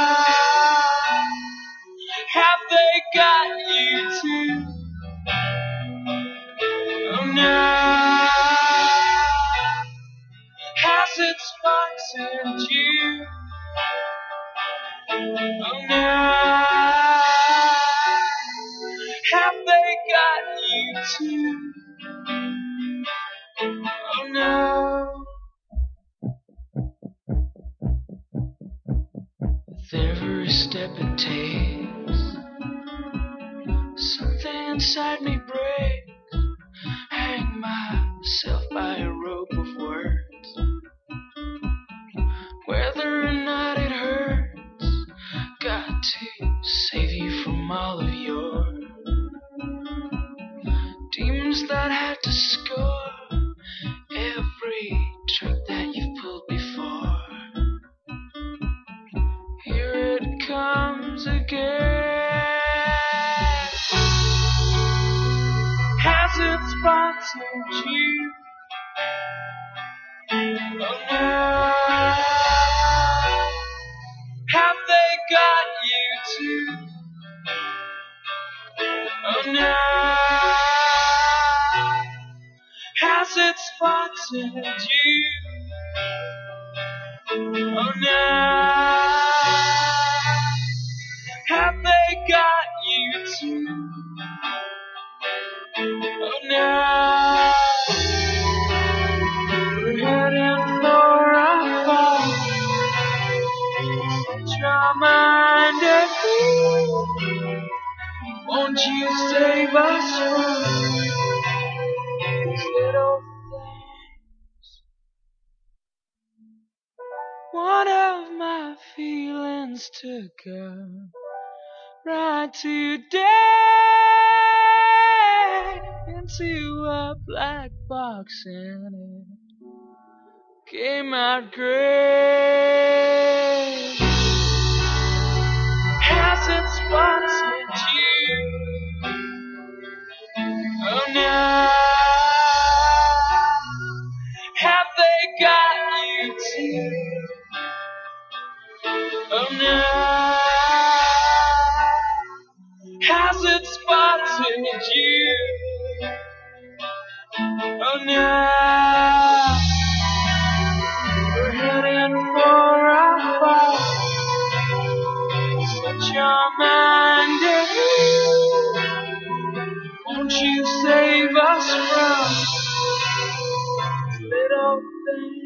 Have they got you too? Oh no. Has it spotted you? Oh no. Have they got you too? Oh no. With every step it takes, something inside me breaks. Hang myself by a rope of words. Whether or not it hurts, got to save you from all of your demons that had to score every trick that you've pulled before. Here it comes again. Has it spotted you? Oh no. Have they got you too? Oh no. Has it spotted you? Oh no. Have they got you too? Oh no. We're heading for a fall. Set your mind at ease. Won't you save us from these little things? One of my feelings took a ride today into a black box and it came out great. Has it spotted you? Oh no. Have they got you too? Oh no. your mind. Won't you save us from little things?